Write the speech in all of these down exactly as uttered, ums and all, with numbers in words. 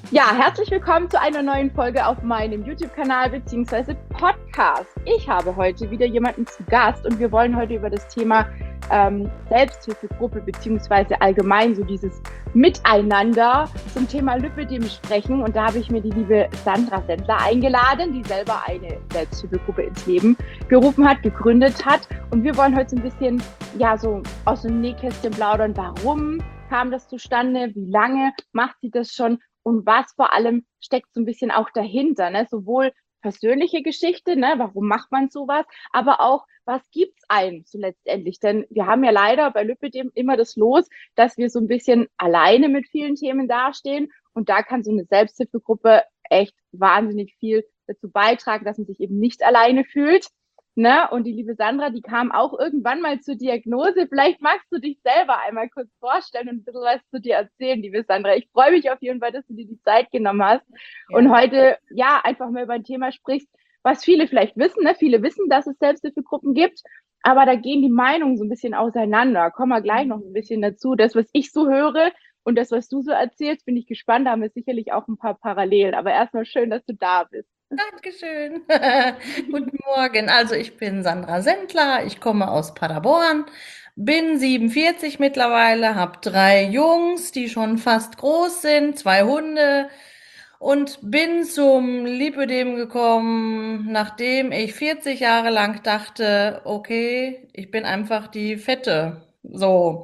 Ja, herzlich willkommen zu einer neuen Folge auf meinem YouTube-Kanal bzw. Podcast. Ich habe heute wieder jemanden zu Gast und wir wollen heute über das Thema ähm, Selbsthilfegruppe bzw. allgemein so dieses Miteinander zum Thema Lipödem sprechen. Und da habe ich mir die liebe Sandra Sendler eingeladen, die selber eine Selbsthilfegruppe ins Leben gerufen hat, gegründet hat. Und wir wollen heute so ein bisschen, ja, so aus dem Nähkästchen plaudern. Warum kam das zustande? Wie lange macht sie das schon? Und was vor allem steckt so ein bisschen auch dahinter, ne? Sowohl persönliche Geschichte, ne? Warum macht man sowas, aber auch, was gibt's einem so letztendlich? Denn wir haben ja leider bei Lipödem immer das Los, dass wir so ein bisschen alleine mit vielen Themen dastehen. Und da kann so eine Selbsthilfegruppe echt wahnsinnig viel dazu beitragen, dass man sich eben nicht alleine fühlt. Ne? Und die liebe Sandra, die kam auch irgendwann mal zur Diagnose. Vielleicht magst du dich selber einmal kurz vorstellen und ein bisschen was zu dir erzählen, liebe Sandra. Ich freue mich auf jeden Fall, dass du dir die Zeit genommen hast und Ja. heute ja einfach mal über ein Thema sprichst, was viele vielleicht wissen. Ne? Viele wissen, dass es Selbsthilfegruppen gibt, aber da gehen die Meinungen so ein bisschen auseinander. Kommen wir gleich noch ein bisschen dazu. Das, was ich so höre und das, was du so erzählst, bin ich gespannt. Da haben wir sicherlich auch ein paar Parallelen. Aber erstmal schön, dass du da bist. Dankeschön. Guten Morgen. Also ich bin Sandra Sendler, ich komme aus Paderborn, bin siebenundvierzig mittlerweile, habe drei Jungs, die schon fast groß sind, zwei Hunde und bin zum Lipödem gekommen, nachdem ich vierzig Jahre lang dachte, okay, ich bin einfach die Fette. So.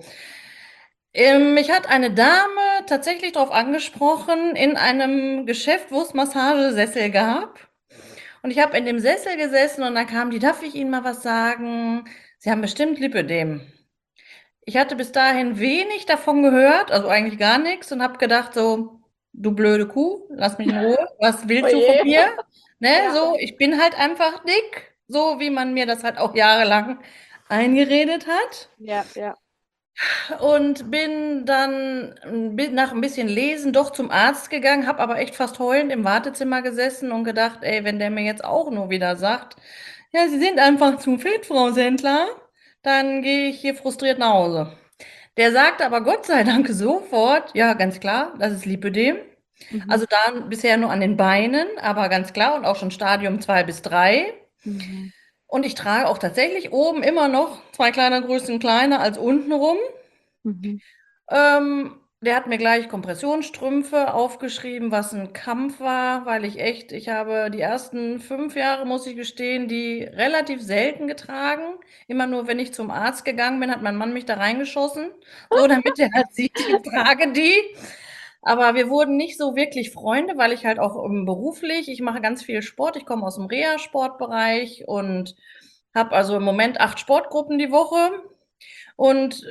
Ähm, Mich hat eine Dame tatsächlich darauf angesprochen, in einem Geschäft, wo es Massagesessel gab. Und ich habe in dem Sessel gesessen und dann kam die, darf ich Ihnen mal was sagen? Sie haben bestimmt Lipödem. Ich hatte bis dahin wenig davon gehört, also eigentlich gar nichts und habe gedacht so, du blöde Kuh, lass mich in Ruhe, was Oh willst du von je. mir? Ne, Ja. so, ich bin halt einfach dick, so wie man mir das halt auch jahrelang eingeredet hat. Ja, ja. Und bin dann ein bi- nach ein bisschen Lesen doch zum Arzt gegangen, habe aber echt fast heulend im Wartezimmer gesessen und gedacht, ey, wenn der mir jetzt auch nur wieder sagt, ja, Sie sind einfach zu fit, Frau Sendler, dann gehe ich hier frustriert nach Hause. Der sagt aber Gott sei Dank sofort, ja, ganz klar, das ist Lipödem. Mhm. Also dann bisher nur an den Beinen, aber ganz klar und auch schon Stadium zwei bis drei. Mhm. Und ich trage auch tatsächlich oben immer noch zwei kleine Größen kleiner als unten rum. Mhm. Ähm, der hat mir gleich Kompressionsstrümpfe aufgeschrieben, was ein Kampf war, weil ich echt, ich habe die ersten fünf Jahre, muss ich gestehen, die relativ selten getragen. Immer nur, wenn ich zum Arzt gegangen bin, hat mein Mann mich da reingeschossen, so damit er halt sieht, ich trage die. Aber wir wurden nicht so wirklich Freunde, weil ich halt auch ähm, beruflich, ich mache ganz viel Sport, ich komme aus dem Reha-Sportbereich und habe also im Moment acht Sportgruppen die Woche. Und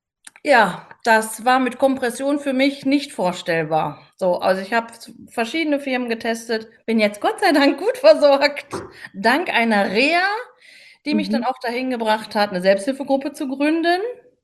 ja, das war mit Kompression für mich nicht vorstellbar. So, also ich habe verschiedene Firmen getestet, bin jetzt Gott sei Dank gut versorgt, dank einer Reha, die mich dann Mhm. auch dahin gebracht hat, eine Selbsthilfegruppe zu gründen.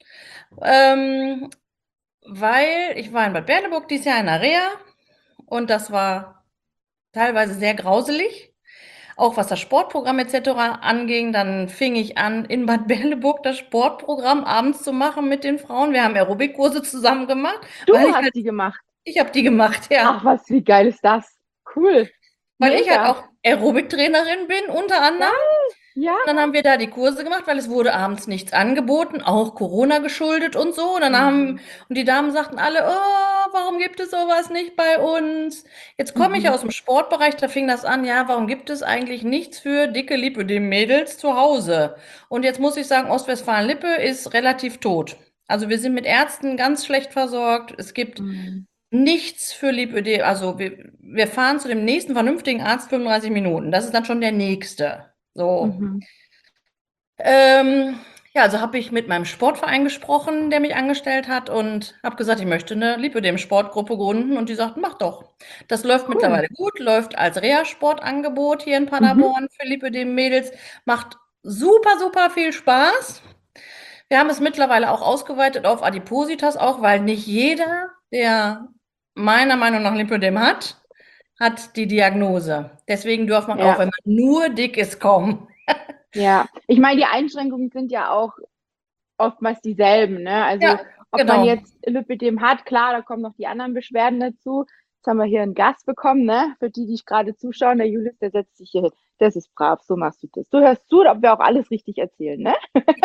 Ähm, Weil ich war in Bad Berleburg dieses Jahr in einer Reha und das war teilweise sehr grauselig. Auch was das Sportprogramm et cetera anging, dann fing ich an, in Bad Berleburg das Sportprogramm abends zu machen mit den Frauen. Wir haben Aerobikkurse zusammen gemacht, Du weil ich hast halt, die gemacht. ich habe die gemacht, ja, Ach was, wie geil ist das? Cool. weil ich halt Mega. auch Aerobiktrainerin bin, unter anderem. Geil. Ja. Und dann haben wir da die Kurse gemacht, weil es wurde abends nichts angeboten, auch Corona geschuldet und so. Und dann haben, Mhm. und die Damen sagten alle, oh, warum gibt es sowas nicht bei uns? Jetzt komme ich Mhm. aus dem Sportbereich, da fing das an, ja, warum gibt es eigentlich nichts für dicke Lipödem-Mädels zu Hause? Und jetzt muss ich sagen, Ostwestfalen-Lippe ist relativ tot. Also wir sind mit Ärzten ganz schlecht versorgt. Es gibt Mhm. nichts für Lipödem. Also wir, wir fahren zu dem nächsten vernünftigen Arzt fünfunddreißig Minuten. Das ist dann schon der nächste. So. Mhm. Ähm, ja, also habe ich mit meinem Sportverein gesprochen, der mich angestellt hat und habe gesagt, ich möchte eine Lipödem-Sportgruppe gründen und die sagten, mach doch. Das läuft Cool. mittlerweile gut, läuft als Reha-Sportangebot hier in Mhm. Paderborn für Lipödem-Mädels, macht super, super viel Spaß. Wir haben es mittlerweile auch ausgeweitet auf Adipositas auch, weil nicht jeder, der meiner Meinung nach Lipödem hat, hat die Diagnose. Deswegen darf man auch, Ja. wenn man nur dick ist, kommen. Ja. Ich meine, die Einschränkungen sind ja auch oftmals dieselben, ne? Also Ja, ob man genau. jetzt Lipödem hat, klar, da kommen noch die anderen Beschwerden dazu. Jetzt haben wir hier einen Gast bekommen, ne? Für die, die ich gerade zuschauen, der Julius, der setzt sich hier hin. Das ist brav, so machst du das. Du hörst zu, ob wir auch alles richtig erzählen, ne?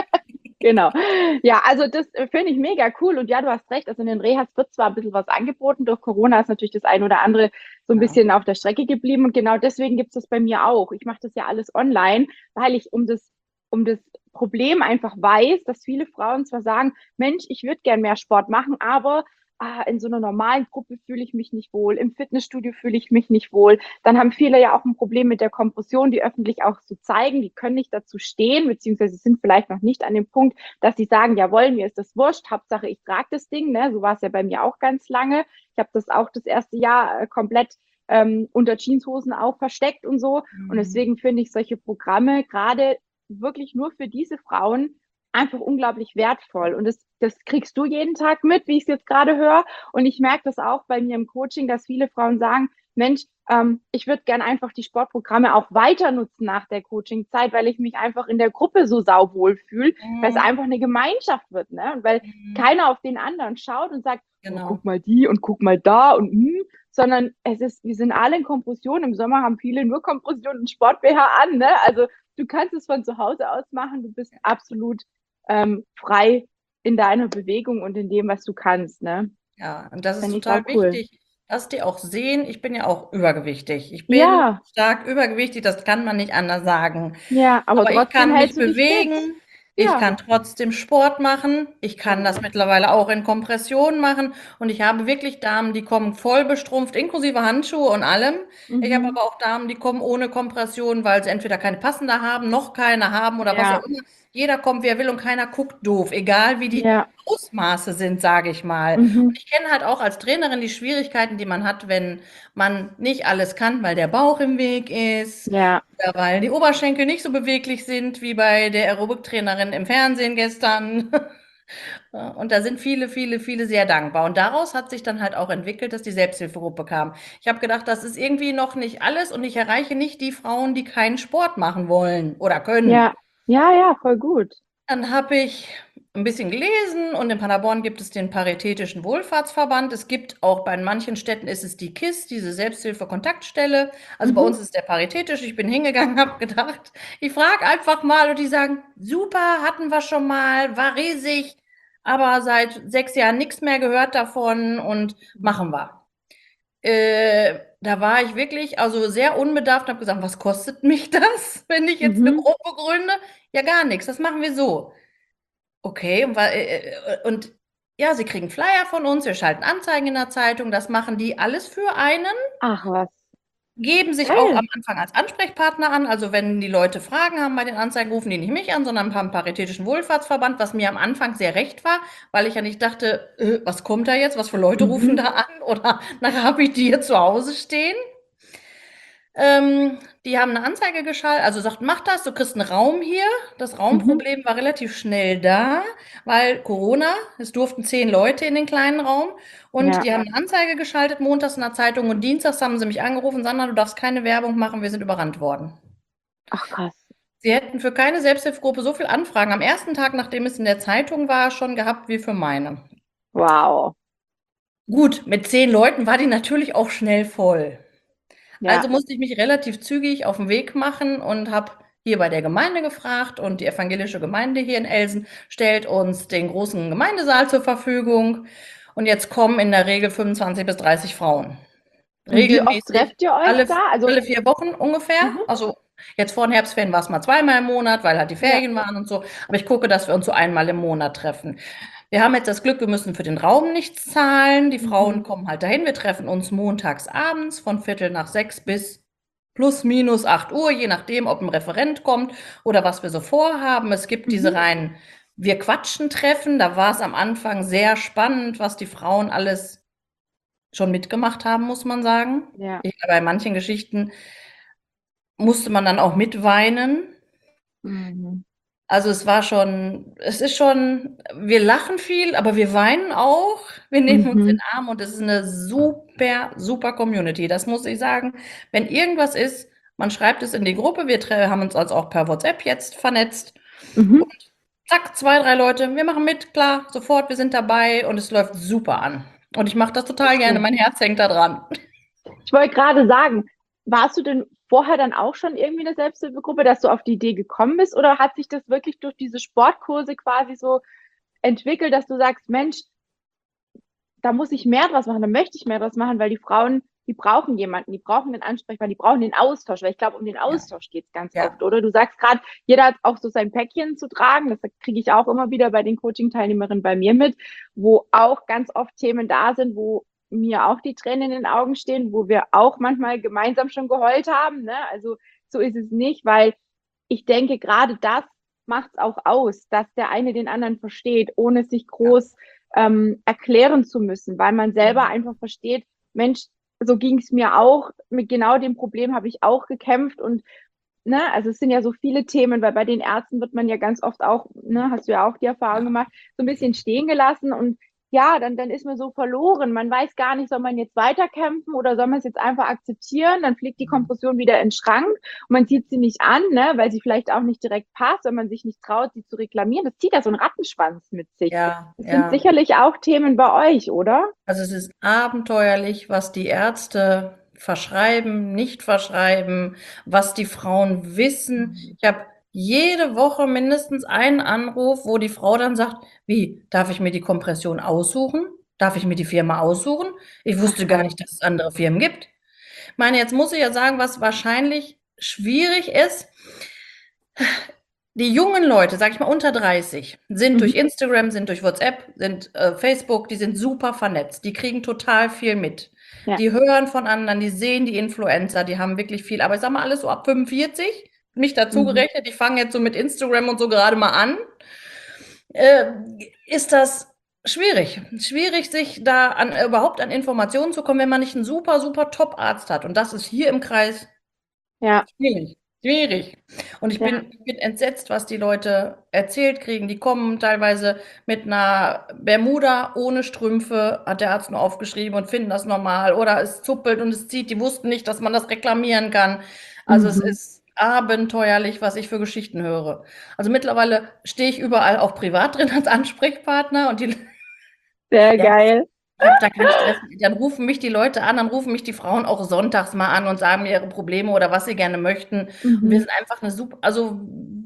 Genau. Ja, also das äh, finde ich mega cool. Und ja, du hast recht. Also in den Rehas wird zwar ein bisschen was angeboten. Durch Corona ist natürlich das ein oder andere so ein Ja. bisschen auf der Strecke geblieben. Und genau deswegen gibt es das bei mir auch. Ich mache das ja alles online, weil ich um das, um das Problem einfach weiß, dass viele Frauen zwar sagen, Mensch, ich würde gern mehr Sport machen, aber ah, in so einer normalen Gruppe fühle ich mich nicht wohl. Im Fitnessstudio fühle ich mich nicht wohl. Dann haben viele ja auch ein Problem mit der Kompression, die öffentlich auch so zeigen. Die können nicht dazu stehen, beziehungsweise sind vielleicht noch nicht an dem Punkt, dass sie sagen, jawohl, mir ist das wurscht, Hauptsache ich trage das Ding. Ne? So war es ja bei mir auch ganz lange. Ich habe das auch das erste Jahr äh, komplett ähm, unter Jeanshosen auch versteckt und so. Und Mhm. deswegen finde ich solche Programme gerade wirklich nur für diese Frauen einfach unglaublich wertvoll. Und das, das kriegst du jeden Tag mit, wie ich es jetzt gerade höre. Und ich merke das auch bei mir im Coaching, dass viele Frauen sagen, Mensch, ähm, ich würde gern einfach die Sportprogramme auch weiter nutzen nach der Coachingzeit, weil ich mich einfach in der Gruppe so sauwohl fühle, weil es Mhm. einfach eine Gemeinschaft wird, ne? Und weil Mhm. keiner auf den anderen schaut und sagt, oh, Genau. guck mal die und guck mal da und hm, sondern es ist, wir sind alle in Kompression. Im Sommer haben viele nur Kompression und Sport-B H an, ne? Also du kannst es von zu Hause aus machen, du bist absolut ähm, frei in deiner Bewegung und in dem, was du kannst, ne? Ja, und das ist Finde ich total sau cool. wichtig, dass die auch sehen, ich bin ja auch übergewichtig. Ich bin Ja, stark übergewichtig, das kann man nicht anders sagen. ja, aber Aber ich trotzdem kann mich hältst du dich fit. bewegen, ich Ja, kann trotzdem Sport machen, ich kann das genau. mittlerweile auch in Kompression machen und ich habe wirklich Damen, die kommen voll bestrumpft, inklusive Handschuhe und allem. Ich habe Mhm. aber auch Damen, die kommen ohne Kompression, weil sie entweder keine passende haben, noch keine haben oder was auch Ja, immer. Jeder kommt, wie er will und keiner guckt doof, egal wie die ja, Ausmaße sind, sage ich mal. Und mhm. ich kenne halt auch als Trainerin die Schwierigkeiten, die man hat, wenn man nicht alles kann, weil der Bauch im Weg ist. Ja, Ja, weil die Oberschenkel nicht so beweglich sind wie bei der Aerobic-Trainerin im Fernsehen gestern. Ja, und da sind viele, viele, viele sehr dankbar. Und daraus hat sich dann halt auch entwickelt, dass die Selbsthilfegruppe kam. Ich habe gedacht, das ist irgendwie noch nicht alles und ich erreiche nicht die Frauen, die keinen Sport machen wollen oder können. ja, ja, ja, voll gut. Dann habe ich ein bisschen gelesen und in Paderborn gibt es den Paritätischen Wohlfahrtsverband. Es gibt auch bei manchen Städten ist es die K I S, diese Selbsthilfe-Kontaktstelle. Also bei Mhm. uns ist der paritätisch. Ich bin hingegangen, habe gedacht, ich frage einfach mal und die sagen, super, hatten wir schon mal, war riesig, aber seit sechs Jahren nichts mehr gehört davon und machen wir. Äh, da war ich wirklich also sehr unbedarft und habe gesagt, was kostet mich das, wenn ich jetzt eine Mhm. Gruppe gründe? Ja, gar nichts, das machen wir so. Okay, und, wa- äh, äh, und ja, sie kriegen Flyer von uns, wir schalten Anzeigen in der Zeitung, das machen die alles für einen, Ach was. geben sich auch Geil. am Anfang als Ansprechpartner an. Also wenn die Leute Fragen haben bei den Anzeigen, rufen die nicht mich an, sondern haben Paritätischen Wohlfahrtsverband, was mir am Anfang sehr recht war, weil ich ja nicht dachte, äh, was kommt da jetzt, was für Leute rufen Mhm. da an oder nachher habe ich die hier zu Hause stehen. Ähm, die haben eine Anzeige geschaltet, also sagt, mach das, du kriegst einen Raum hier. Das Mhm. Raumproblem war relativ schnell da, weil Corona, es durften zehn Leute in den kleinen Raum und Ja. die haben eine Anzeige geschaltet, montags in der Zeitung und dienstags haben sie mich angerufen, Sandra, du darfst keine Werbung machen, wir sind überrannt worden. Ach krass. Sie hätten für keine Selbsthilfegruppe so viel Anfragen am ersten Tag, nachdem es in der Zeitung war, schon gehabt wie für meine. Wow. Gut, mit zehn Leuten war die natürlich auch schnell voll. Also Ja. musste ich mich relativ zügig auf den Weg machen und habe hier bei der Gemeinde gefragt und die evangelische Gemeinde hier in Elsen stellt uns den großen Gemeindesaal zur Verfügung und jetzt kommen in der Regel fünfundzwanzig bis dreißig Frauen. Und wie oft Regelmäßig trefft ihr euch alle, da? Also, alle vier Wochen ungefähr. mhm. Also jetzt vor den Herbstferien war es mal zweimal im Monat, weil halt die Ja. Ferien waren und so. Aber ich gucke, dass wir uns so einmal im Monat treffen. Wir haben jetzt das Glück, wir müssen für den Raum nichts zahlen. Die Frauen Mhm. kommen halt dahin. Wir treffen uns montags abends von Viertel nach sechs bis plus minus acht Uhr, je nachdem, ob ein Referent kommt oder was wir so vorhaben. Es gibt diese Mhm. reinen Wir quatschen Treffen. Da war es am Anfang sehr spannend, was die Frauen alles schon mitgemacht haben, muss man sagen. Ja. Ich, bei manchen Geschichten musste man dann auch mitweinen. Mhm. Also es war schon, es ist schon, wir lachen viel, aber wir weinen auch. Wir nehmen uns in Mhm. den Arm und es ist eine super, super Community. Das muss ich sagen. Wenn irgendwas ist, man schreibt es in die Gruppe. Wir tre- haben uns also auch per WhatsApp jetzt vernetzt. Mhm. Und zack, zwei, drei Leute, wir machen mit, klar, sofort, wir sind dabei und es läuft super an. Und ich mache das total gerne. Mein Herz hängt da dran. Ich wollte gerade sagen, warst du denn vorher dann auch schon irgendwie in der Selbsthilfegruppe, dass du auf die Idee gekommen bist, oder hat sich das wirklich durch diese Sportkurse quasi so entwickelt, dass du sagst, Mensch, da muss ich mehr draus machen, da möchte ich mehr draus machen, weil die Frauen, die brauchen jemanden, die brauchen den Ansprechpartner, die brauchen den Austausch, weil ich glaube, um den Ja, Austausch geht es ganz ja, oft, oder? Du sagst gerade, jeder hat auch so sein Päckchen zu tragen, das kriege ich auch immer wieder bei den Coaching-Teilnehmerinnen bei mir mit, wo auch ganz oft Themen da sind, wo mir auch die Tränen in den Augen stehen, wo wir auch manchmal gemeinsam schon geheult haben, ne? Also so ist es nicht, weil ich denke, gerade das macht es auch aus, dass der eine den anderen versteht, ohne sich ja. groß ähm, erklären zu müssen, weil man selber Mhm. einfach versteht, Mensch, so ging es mir auch, mit genau dem Problem habe ich auch gekämpft. Und ne, also es sind ja so viele Themen, weil bei den Ärzten wird man ja ganz oft auch, ne, hast du ja auch die Erfahrung Ja. gemacht, so ein bisschen stehen gelassen, und ja, dann, dann ist man so verloren. Man weiß gar nicht, soll man jetzt weiterkämpfen oder soll man es jetzt einfach akzeptieren? Dann fliegt die Mhm. Kompression wieder in den Schrank und man zieht sie nicht an, ne, weil sie vielleicht auch nicht direkt passt, wenn man sich nicht traut, sie zu reklamieren. Das zieht ja so einen Rattenschwanz mit sich. Ja, Das sind ja. sicherlich auch Themen bei euch, oder? Also es ist abenteuerlich, was die Ärzte verschreiben, nicht verschreiben, was die Frauen wissen. Mhm. Ich habe jede Woche mindestens einen Anruf, wo die Frau dann sagt, wie, darf ich mir die Kompression aussuchen? Darf ich mir die Firma aussuchen? Ich Ach wusste gar krass. nicht, dass es andere Firmen gibt. Ich meine, jetzt muss ich ja sagen, was wahrscheinlich schwierig ist. Die jungen Leute, sage ich mal unter dreißig, sind Mhm. durch Instagram, sind durch WhatsApp, sind äh, Facebook, die sind super vernetzt. Die kriegen total viel mit. Ja. Die hören von anderen, die sehen die Influencer, die haben wirklich viel. Aber ich sage mal, alles so ab fünfundvierzig, mich dazu Mhm. gerechnet, die fangen jetzt so mit Instagram und so gerade mal an, äh, ist das schwierig. Schwierig, sich da an, äh, überhaupt an Informationen zu kommen, wenn man nicht einen super, super Top-Arzt hat. Und das ist hier im Kreis Ja. schwierig, schwierig. Und ich Ja. bin, ich bin entsetzt, was die Leute erzählt kriegen. Die kommen teilweise mit einer Bermuda ohne Strümpfe, hat der Arzt nur aufgeschrieben, und finden das normal. Oder es zuppelt und es zieht. Die wussten nicht, dass man das reklamieren kann. Also es Mhm. ist abenteuerlich, was ich für Geschichten höre. Also mittlerweile stehe ich überall auch privat drin als Ansprechpartner, und die, Sehr ja, geil. ich habe da keinen Stress. Dann rufen mich die Leute an, dann rufen mich die Frauen auch sonntags mal an und sagen mir ihre Probleme oder was sie gerne möchten. Und wir Mhm. sind einfach eine super, also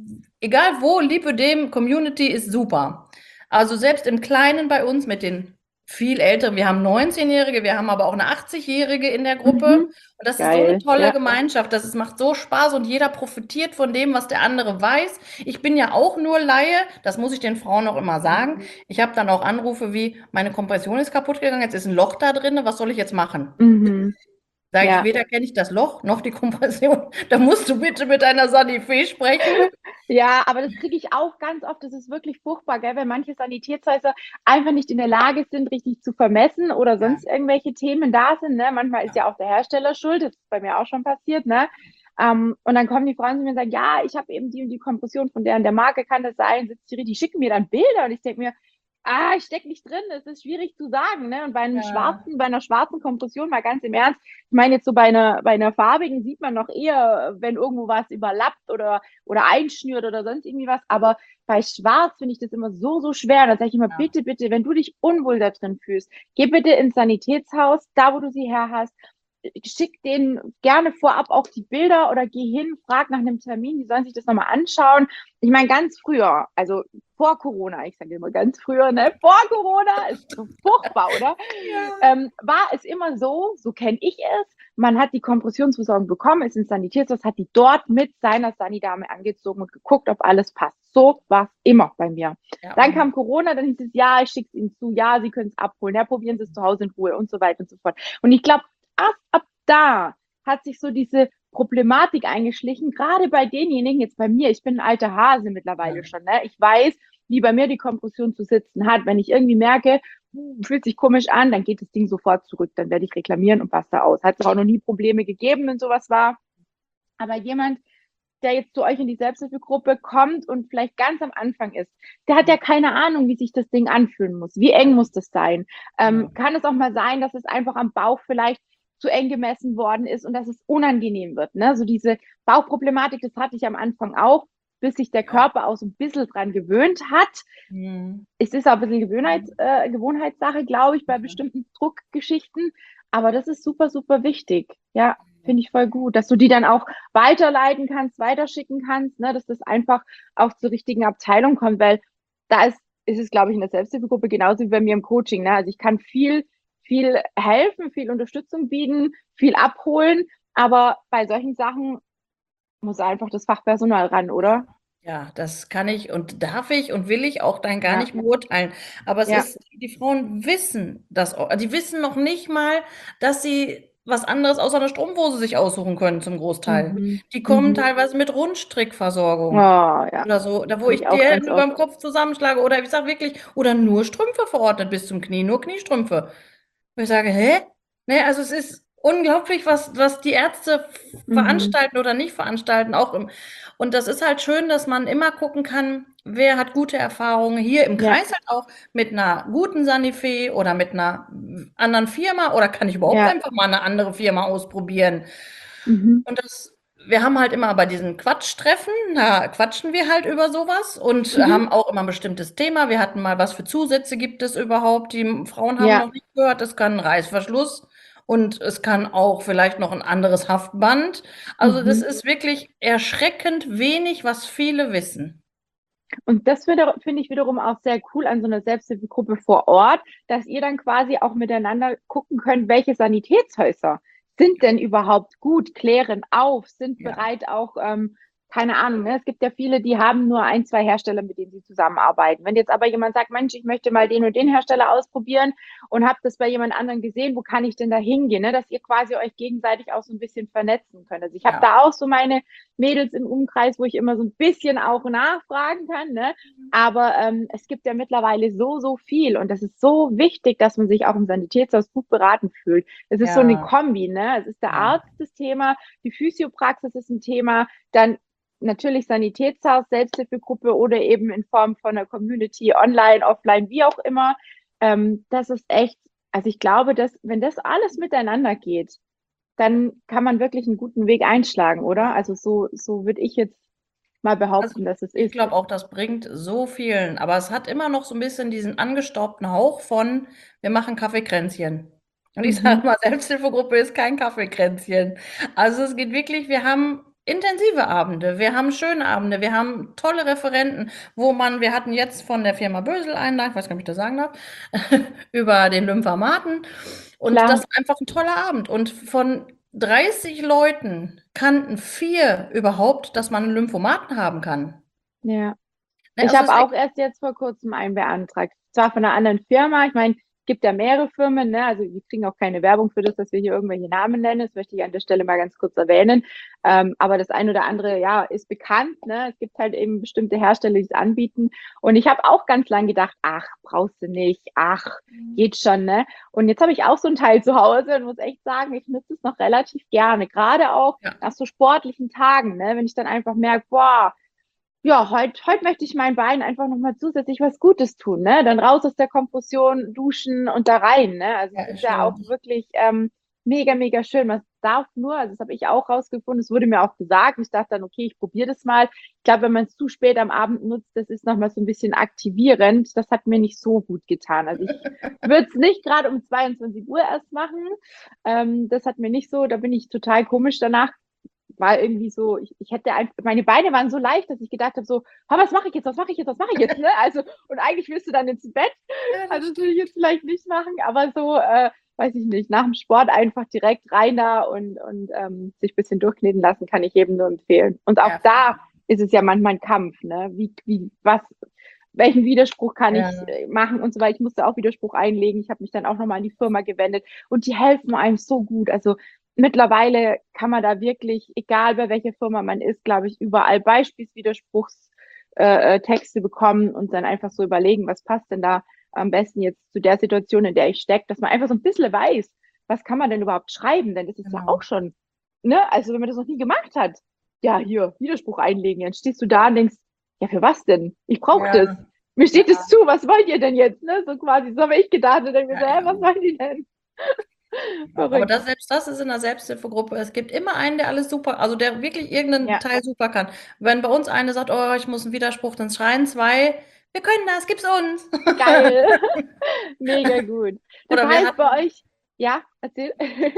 egal wo, Lipödem Community ist super. Also selbst im Kleinen bei uns mit den viel älteren, wir haben neunzehn-Jährige, wir haben aber auch eine achtzig-Jährige in der Gruppe. Mhm. Und das ist so eine Geil. tolle Ja. Gemeinschaft, das ist, macht so Spaß, und jeder profitiert von dem, was der andere weiß. Ich bin ja auch nur Laie, das muss ich den Frauen auch immer sagen. Ich habe dann auch Anrufe wie, meine Kompression ist kaputt gegangen, jetzt ist ein Loch da drin, was soll ich jetzt machen? Mhm. Sage ich, Ja. weder kenne ich das Loch noch die Kompression. Da musst du bitte mit einer Sanife sprechen. Ja, aber das kriege ich auch ganz oft. Das ist wirklich furchtbar, gell? Wenn manche Sanitätshäuser einfach nicht in der Lage sind, richtig zu vermessen oder Ja, sonst irgendwelche Themen da sind. Ne? Manchmal ist ja, ja auch der Hersteller schuld. Das ist bei mir auch schon passiert. Ne? Ähm, und dann kommen die Frauen zu mir und sagen, ja, ich habe eben die und die Kompression von der und der Marke, kann das sein? Sitzt die, die schicken mir dann Bilder, und ich denke mir, ah, ich stecke nicht drin. Das ist schwierig zu sagen. Ne? Und bei einem ja, schwarzen, bei einer schwarzen Kompression, mal ganz im Ernst, ich meine jetzt so bei einer, bei einer farbigen sieht man noch eher, wenn irgendwo was überlappt oder oder einschnürt oder sonst irgendwie was. Aber bei Schwarz finde ich das immer so, so schwer. Da sage ich immer, ja, bitte, bitte, wenn du dich unwohl da drin fühlst, geh bitte ins Sanitätshaus, da wo du sie her hast. Schick denen gerne vorab auch die Bilder oder geh hin, frag nach einem Termin, die sollen sich das nochmal anschauen. Ich meine, ganz früher, also vor Corona, ich sage immer ganz früher, ne, vor Corona, ist so furchtbar, oder? ja, Ähm, war es immer so, so kenne ich es, man hat die Kompressionsversorgung bekommen, ist ins Sanitätshaus, hat die dort mit seiner Sanidame angezogen und geguckt, ob alles passt. So war es immer bei mir. ja, Dann bei mir. kam Corona, dann hieß es, ja, ich schicke es Ihnen zu, ja, Sie können es abholen, ja, probieren Sie es zu Hause in Ruhe und so weiter und so fort. Und ich glaube, erst ab da hat sich so diese Problematik eingeschlichen, gerade bei denjenigen, jetzt bei mir, ich bin ein alter Hase mittlerweile Ja, schon, ne? Ich weiß, wie bei mir die Kompression zu sitzen hat. Wenn ich irgendwie merke, fühlt sich komisch an, dann geht das Ding sofort zurück, dann werde ich reklamieren und basta aus. Hat es auch noch nie Probleme gegeben, wenn sowas war. Aber jemand, der jetzt zu euch in die Selbsthilfegruppe kommt und vielleicht ganz am Anfang ist, der hat ja keine Ahnung, wie sich das Ding anfühlen muss. Wie eng muss das sein? Ähm, genau. kann es auch mal sein, dass es einfach am Bauch vielleicht zu eng gemessen worden ist und dass es unangenehm wird. Ne? So diese Bauchproblematik, das hatte ich am Anfang auch. bis sich der Ja. Körper auch so ein bisschen dran gewöhnt hat. Mhm. Es ist auch ein bisschen Gewohnheits, äh, Gewohnheitssache, glaube ich, bei Mhm. bestimmten Druckgeschichten. Aber das ist super, super wichtig. Ja, finde ich voll gut, dass du die dann auch weiterleiten kannst, weiterschicken kannst, ne, dass das einfach auch zur richtigen Abteilung kommt, weil da ist, ist es, glaube ich, in der Selbsthilfegruppe genauso wie bei mir im Coaching. Ne? Also ich kann viel, viel helfen, viel Unterstützung bieten, viel abholen, aber bei solchen Sachen muss einfach das Fachpersonal ran, oder? Ja, das kann ich und darf ich und will ich auch dann gar Ja, nicht beurteilen. Aber es ja. ist, die Frauen wissen das auch. Die wissen noch nicht mal, dass sie was anderes außer einer Strumpfhose sich aussuchen können zum Großteil. Mhm. Die kommen Mhm. teilweise mit Oh, Rundstrickversorgung ja. oder so, da wo Habe ich ich die auch ganz Hände über oft. dem Kopf zusammenschlage oder ich sage wirklich, oder nur Strümpfe verordnet bis zum Knie, nur Kniestrümpfe. Wo ich sage, hä? Ne, also es ist unglaublich, was, was die Ärzte Mhm. veranstalten oder nicht veranstalten. Auch im, und das ist halt schön, dass man immer gucken kann, wer hat gute Erfahrungen hier im Ja, Kreis halt auch mit einer guten Sanife oder mit einer anderen Firma oder kann ich überhaupt ja. einfach mal eine andere Firma ausprobieren. Mhm. Und das, wir haben halt immer bei diesen Quatschtreffen, da quatschen wir halt über sowas und Mhm. haben auch immer ein bestimmtes Thema. Wir hatten mal, was für Zusätze gibt es überhaupt? Die Frauen haben Ja. noch nicht gehört, es kann ein Reißverschluss und es kann auch vielleicht noch ein anderes Haftband. Also das Mhm. ist wirklich erschreckend wenig, was viele wissen. Und das finde finde ich wiederum auch sehr cool an so einer Selbsthilfegruppe vor Ort, dass ihr dann quasi auch miteinander gucken könnt, welche Sanitätshäuser sind denn überhaupt gut, klären auf, sind Ja, bereit auch, ähm, keine Ahnung, ne? Es gibt ja viele, die haben nur ein, zwei Hersteller, mit denen sie zusammenarbeiten. Wenn jetzt aber jemand sagt, Mensch, ich möchte mal den und den Hersteller ausprobieren und habe das bei jemand anderem gesehen, wo kann ich denn da hingehen, ne? Dass ihr quasi euch gegenseitig auch so ein bisschen vernetzen könnt. Also ich habe ja, da auch so meine Mädels im Umkreis, wo ich immer so ein bisschen auch nachfragen kann, ne? Aber ähm, es gibt ja mittlerweile so, so viel und das ist so wichtig, dass man sich auch im Sanitätshaus gut beraten fühlt. Es ist so eine ja, Kombi, ne? Es ist der ja, Arzt das Thema, die Physiopraxis ist ein Thema, dann natürlich Sanitätshaus, Selbsthilfegruppe oder eben in Form von einer Community, online, offline, wie auch immer. Ähm, das ist echt, also ich glaube, dass wenn das alles miteinander geht, dann kann man wirklich einen guten Weg einschlagen, oder? Also so, so würde ich jetzt mal also behaupten, dass es ich ist. glaube auch, das bringt so vielen, aber es hat immer noch so ein bisschen diesen angestaubten Hauch von, wir machen Kaffeekränzchen. Und ich sage Mhm. mal, Selbsthilfegruppe ist kein Kaffeekränzchen. Also es geht wirklich, wir haben intensive Abende, wir haben schöne Abende, wir haben tolle Referenten, wo man, wir hatten jetzt von der Firma Bösel einen da, ich weiß gar nicht, ob ich das sagen darf, über den Lymphamaten. Und das Klar, ist einfach ein toller Abend. Und von dreißig Leuten kannten vier überhaupt, dass man einen Lymphomaten haben kann. ja. Ne, Ich also es habe ist auch echt, erst jetzt vor kurzem einen beantragt. Zwar von einer anderen Firma. Ich meine, es gibt ja mehrere Firmen, ne? Also wir kriegen auch keine Werbung für das, dass wir hier irgendwelche Namen nennen. Das möchte ich an der Stelle mal ganz kurz erwähnen. Ähm, aber das eine oder andere, ja, ist bekannt. Ne? Es gibt halt eben bestimmte Hersteller, die es anbieten. Und ich habe auch ganz lang gedacht, ach, brauchst du nicht, ach, geht schon, ne? Und jetzt habe ich auch so ein Teil zu Hause und muss echt sagen, ich nutze es noch relativ gerne. Gerade auch ja, nach so sportlichen Tagen, ne? Wenn ich dann einfach merke, boah, ja, heute heut möchte ich meinen Beinen einfach nochmal zusätzlich was Gutes tun, ne? Dann raus aus der Kompression, duschen und da rein, ne? Also ja, es ist ist ja auch schön. wirklich ähm, mega, mega schön. Man darf nur, also das habe ich auch rausgefunden, es wurde mir auch gesagt. Ich dachte dann, okay, ich probiere das mal. Ich glaube, wenn man es zu spät am Abend nutzt, das ist nochmal so ein bisschen aktivierend. Das hat mir nicht so gut getan. Also ich würde es nicht gerade um zweiundzwanzig Uhr erst machen. Ähm, das hat mir nicht so, da bin ich total komisch danach, war irgendwie so, ich, ich hätte einfach, meine Beine waren so leicht, dass ich gedacht habe, so, ha, was mache ich jetzt, was mache ich jetzt, was mache ich jetzt, ne? Also, und eigentlich willst du dann ins Bett, Ja, das also das stimmt. will ich jetzt vielleicht nicht machen, aber so, äh, weiß ich nicht, nach dem Sport einfach direkt rein da und, und ähm, sich ein bisschen durchkneten lassen, kann ich jedem nur empfehlen. Und auch Ja, da ist es ja manchmal ein Kampf, ne? Wie, wie, was, welchen Widerspruch kann ich ja, äh, machen und so weiter. Ich musste auch Widerspruch einlegen. Ich habe mich dann auch nochmal an die Firma gewendet und die helfen einem so gut. Also mittlerweile kann man da wirklich, egal bei welcher Firma man ist, glaube ich, überall Beispielswiderspruchstexte äh, äh, Texte bekommen und dann einfach so überlegen, was passt denn da am besten jetzt zu der Situation, in der ich stecke, dass man einfach so ein bisschen weiß, was kann man denn überhaupt schreiben, denn das ist ja genau. auch schon, ne, also wenn man das noch nie gemacht hat, ja, hier, Widerspruch einlegen, dann stehst du da und denkst, ja, für was denn? Ich brauche das. Ja, Mir steht es ja, zu, was wollt ihr denn jetzt? Ne? So quasi, so habe ich gedacht und dann mir ja, so, hä, ja. was wollen die denn? Aber Verrückt. das, selbst das ist in der Selbsthilfegruppe. Es gibt immer einen, der alles super, also der wirklich irgendeinen Ja, Teil super kann. Wenn bei uns eine sagt, oh, ich muss einen Widerspruch, dann schreien zwei, wir können das, gib's uns. geil. Mega gut. Das Oder wir heißt bei hatten, euch, ja, erzähl.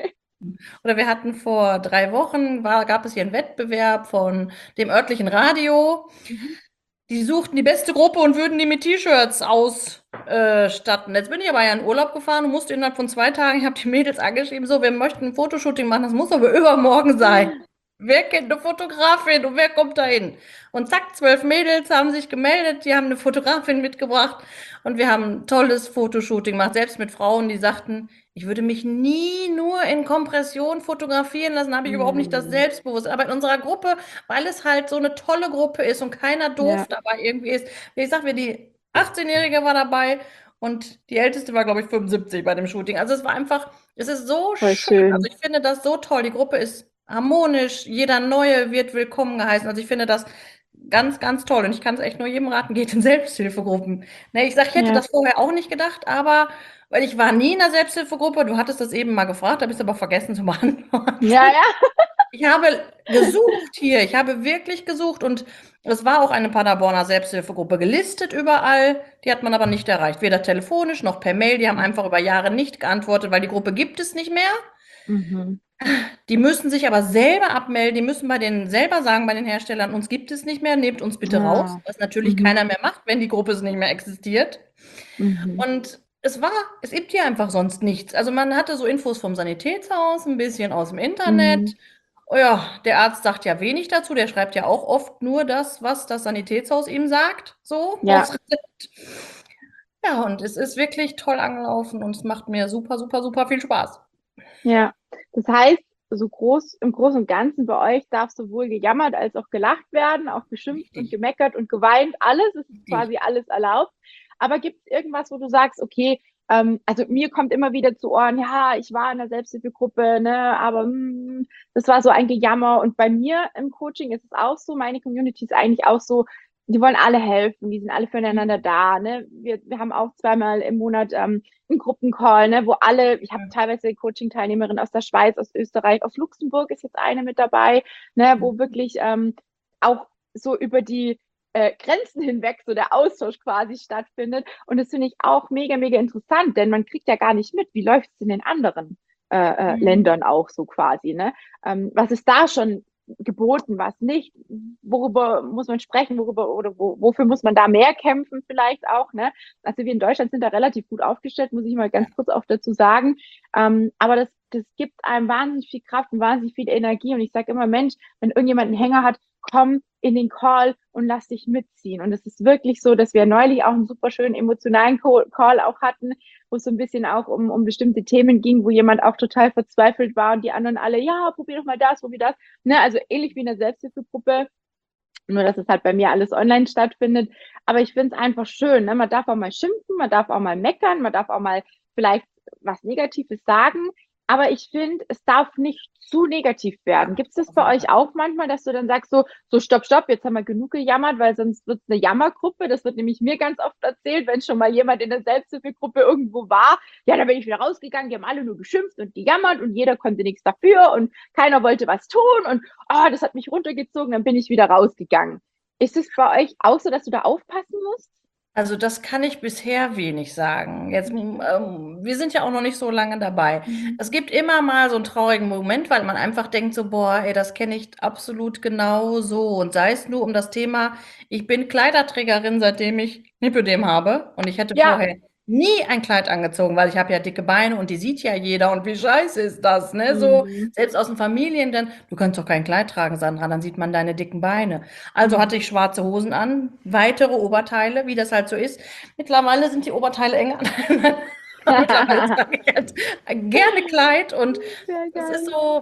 oder wir hatten vor drei Wochen, war, gab es hier einen Wettbewerb von dem örtlichen Radio. Mhm. Die suchten die beste Gruppe und würden die mit T-Shirts ausstatten. Jetzt bin ich aber ja in Urlaub gefahren und musste innerhalb von zwei Tagen, ich habe die Mädels angeschrieben, so, wir möchten ein Fotoshooting machen, das muss aber übermorgen sein. Wer kennt eine Fotografin und wer kommt da hin? Und zack, zwölf Mädels haben sich gemeldet, die haben eine Fotografin mitgebracht und wir haben ein tolles Fotoshooting gemacht, selbst mit Frauen, die sagten, ich würde mich nie nur in Kompression fotografieren lassen, habe ich überhaupt nicht das Mhm. Selbstbewusstsein. Aber in unserer Gruppe, weil es halt so eine tolle Gruppe ist und keiner doof Ja, dabei irgendwie ist, wie ich sag mir, die achtzehn-Jährige war dabei und die Älteste war, glaube ich, fünfundsiebzig bei dem Shooting. Also es war einfach, es ist so voll schön. Also schön. ich finde das so toll. Die Gruppe ist harmonisch, jeder Neue wird willkommen geheißen. Also ich finde das ganz, ganz toll. Und ich kann es echt nur jedem raten, geht in Selbsthilfegruppen. Ne, ich sage, ich hätte Ja, das vorher auch nicht gedacht, aber weil ich war nie in einer Selbsthilfegruppe, du hattest das eben mal gefragt, habe ich es aber vergessen zu ja, beantworten. ja. Ich habe gesucht hier, ich habe wirklich gesucht und es war auch eine Paderborner Selbsthilfegruppe gelistet überall, die hat man aber nicht erreicht, weder telefonisch noch per Mail, die haben einfach über Jahre nicht geantwortet, weil die Gruppe gibt es nicht mehr. Mhm. Die müssen sich aber selber abmelden, die müssen bei denen selber sagen, bei den Herstellern, uns gibt es nicht mehr, nehmt uns bitte raus, Ja. was natürlich Mhm. keiner mehr macht, wenn die Gruppe nicht mehr existiert. Mhm. Und es war, es gibt hier einfach sonst nichts. Also man hatte so Infos vom Sanitätshaus, ein bisschen aus dem Mhm. Internet. Oh ja, der Arzt sagt ja wenig dazu, der schreibt ja auch oft nur das, was das Sanitätshaus ihm sagt, so Ja, aus Rezept. Ja, und es ist wirklich toll angelaufen und es macht mir super, super, super viel Spaß. ja. Das heißt, so groß, im Großen und Ganzen bei euch darf sowohl gejammert als auch gelacht werden, auch geschimpft und Richtig, gemeckert und geweint. Alles, es ist richtig. quasi alles erlaubt. Aber gibt es irgendwas, wo du sagst, okay, ähm, also mir kommt immer wieder zu Ohren, ja, ich war in der Selbsthilfegruppe, ne, aber mm, das war so ein Gejammer. Und bei mir im Coaching ist es auch so, meine Community ist eigentlich auch so, die wollen alle helfen, die sind alle füreinander da, ne? Wir, wir haben auch zweimal im Monat ähm, einen Gruppencall, ne, wo alle, ich habe teilweise Coaching-Teilnehmerinnen aus der Schweiz, aus Österreich, aus Luxemburg ist jetzt eine mit dabei, ne, wo wirklich ähm, auch so über die äh, Grenzen hinweg so der Austausch quasi stattfindet. Und das finde ich auch mega, mega interessant, denn man kriegt ja gar nicht mit, wie läuft es in den anderen äh, äh, Mhm. Ländern auch so quasi, ne? Ähm, was ist da schon geboten, was nicht, worüber muss man sprechen, worüber oder wo, wofür muss man da mehr kämpfen vielleicht auch, ne? Also wir in Deutschland sind da relativ gut aufgestellt, muss ich mal ganz kurz auch dazu sagen. Ähm, aber das, das gibt einem wahnsinnig viel Kraft und wahnsinnig viel Energie. Und ich sage immer, Mensch, wenn irgendjemand einen Hänger hat, komm in den Call und lass dich mitziehen. Und es ist wirklich so, dass wir neulich auch einen super schönen emotionalen Call auch hatten, wo es so ein bisschen auch um, um bestimmte Themen ging, wo jemand auch total verzweifelt war und die anderen alle, ja, probier doch mal das, probier das. Ne? Also ähnlich wie in der Selbsthilfegruppe, nur dass es halt bei mir alles online stattfindet. Aber ich finde es einfach schön. Ne? Man darf auch mal schimpfen, man darf auch mal meckern, man darf auch mal vielleicht was Negatives sagen. Aber ich finde, es darf nicht zu negativ werden. Ja, Gibt es das auf bei jeden euch Fall. auch manchmal, dass du dann sagst, so, so stopp, stopp, jetzt haben wir genug gejammert, weil sonst wird es eine Jammergruppe. Das wird nämlich mir ganz oft erzählt, wenn schon mal jemand in der Selbsthilfegruppe irgendwo war. Ja, da bin ich wieder rausgegangen, die haben alle nur geschimpft und gejammert und jeder konnte nichts dafür und keiner wollte was tun und oh, das hat mich runtergezogen, dann bin ich wieder rausgegangen. Ist es bei euch auch so, dass du da aufpassen musst? Also das kann ich bisher wenig sagen. Jetzt, ähm, wir sind ja auch noch nicht so lange dabei. Mhm. Es gibt immer mal so einen traurigen Moment, weil man einfach denkt so, boah, ey, das kenne ich absolut genau so. Und sei es nur um das Thema, ich bin Kleiderträgerin, seitdem ich Lipödem habe. Und ich hätte Ja. vorher nie ein Kleid angezogen, weil ich habe ja dicke Beine und die sieht ja jeder. Und wie scheiße ist das, ne? So, Mhm. selbst aus den Familien, dann, du kannst doch kein Kleid tragen, Sandra, dann sieht man deine dicken Beine. Also hatte Mhm. ich schwarze Hosen an, weitere Oberteile, wie das halt so ist. Mittlerweile sind die Oberteile enger. Mittlerweile trage ich halt gerne Kleid und Sehr es ist geil. so,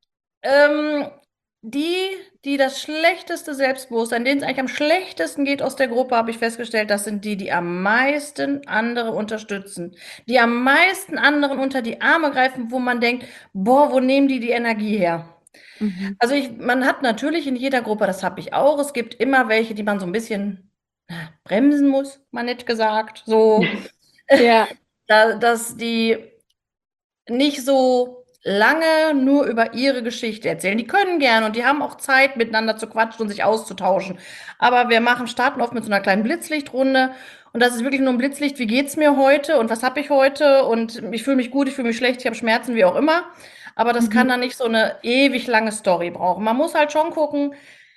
ähm, die, die das schlechteste Selbstbewusstsein, denen es eigentlich am schlechtesten geht aus der Gruppe, habe ich festgestellt, das sind die, die am meisten andere unterstützen, die am meisten anderen unter die Arme greifen, wo man denkt, boah, wo nehmen die die Energie her? Mhm. Also ich, man hat natürlich in jeder Gruppe, das habe ich auch, es gibt immer welche, die man so ein bisschen na, bremsen muss, mal nett gesagt. So, Ja. da, dass die nicht so lange nur über ihre Geschichte erzählen. Die können gerne und die haben auch Zeit, miteinander zu quatschen und sich auszutauschen. Aber wir machen, starten oft mit so einer kleinen Blitzlichtrunde. Und das ist wirklich nur ein Blitzlicht. Wie geht's mir heute und was habe ich heute? Und ich fühle mich gut, ich fühle mich schlecht, ich habe Schmerzen, wie auch immer. Aber das kann Mhm. dann nicht so eine ewig lange Story brauchen. Man muss halt schon gucken.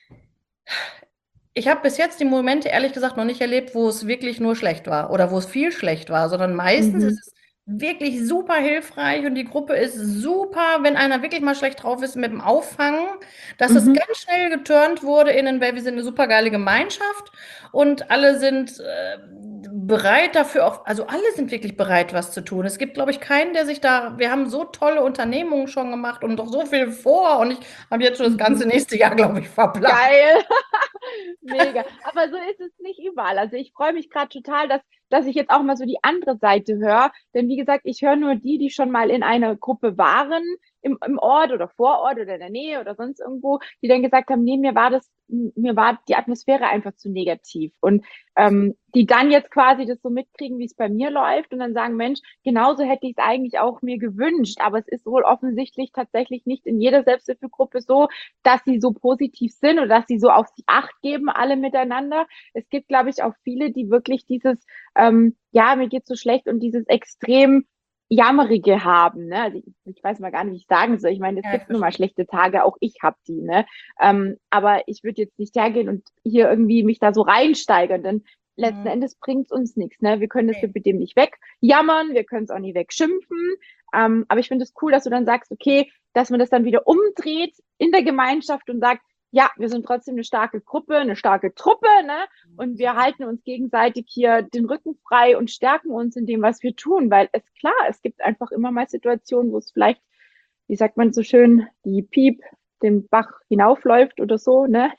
Ich habe bis jetzt die Momente ehrlich gesagt noch nicht erlebt, wo es wirklich nur schlecht war oder wo es viel schlecht war, sondern meistens Mhm. ist es wirklich super hilfreich und die Gruppe ist super, wenn einer wirklich mal schlecht drauf ist mit dem Auffangen, dass es Mhm. ganz schnell geturnt wurde in den, weil wir sind eine super geile Gemeinschaft und alle sind äh, bereit dafür auch, also alle sind wirklich bereit, was zu tun. Es gibt, glaube ich, keinen, der sich da, wir haben so tolle Unternehmungen schon gemacht und doch so viel vor und ich habe jetzt schon das ganze Mhm. nächste Jahr, glaube ich, verplant. Geil. Mega. Aber so ist es nicht überall. Also ich freue mich gerade total, dass, dass ich jetzt auch mal so die andere Seite höre. Denn wie gesagt, ich höre nur die, die schon mal in einer Gruppe waren, im, im Ort oder vor Ort oder in der Nähe oder sonst irgendwo, die dann gesagt haben, nee, mir war das, mir war die Atmosphäre einfach zu negativ. Und ähm, die dann jetzt quasi das so mitkriegen, wie es bei mir läuft und dann sagen, Mensch, genauso hätte ich es eigentlich auch mir gewünscht. Aber es ist wohl offensichtlich tatsächlich nicht in jeder Selbsthilfegruppe so, dass sie so positiv sind oder dass sie so auf sie Acht geben, alle miteinander. Es gibt, glaube ich, auch viele, die wirklich dieses, ähm, ja, mir geht's so schlecht und dieses extrem Jammerige haben. Ne? Also ich, ich weiß mal gar nicht, wie ich sagen soll. Ich meine, es Ja, ich gibt nun mal verstehe. schlechte Tage, auch ich habe die. Ne? Ähm, aber ich würde jetzt nicht hergehen und hier irgendwie mich da so reinsteigern, denn letzten Mhm. Endes bringt's uns nichts. Ne? Wir können das Nee. mit dem nicht wegjammern, wir können es auch nicht wegschimpfen. Ähm, aber ich finde es cool, dass du dann sagst, okay, dass man das dann wieder umdreht in der Gemeinschaft und sagt, ja, wir sind trotzdem eine starke Gruppe, eine starke Truppe, ne? Und wir halten uns gegenseitig hier den Rücken frei und stärken uns in dem, was wir tun, weil es klar, es gibt einfach immer mal Situationen, wo es vielleicht, wie sagt man so schön, die Piep den Bach hinaufläuft oder so, ne?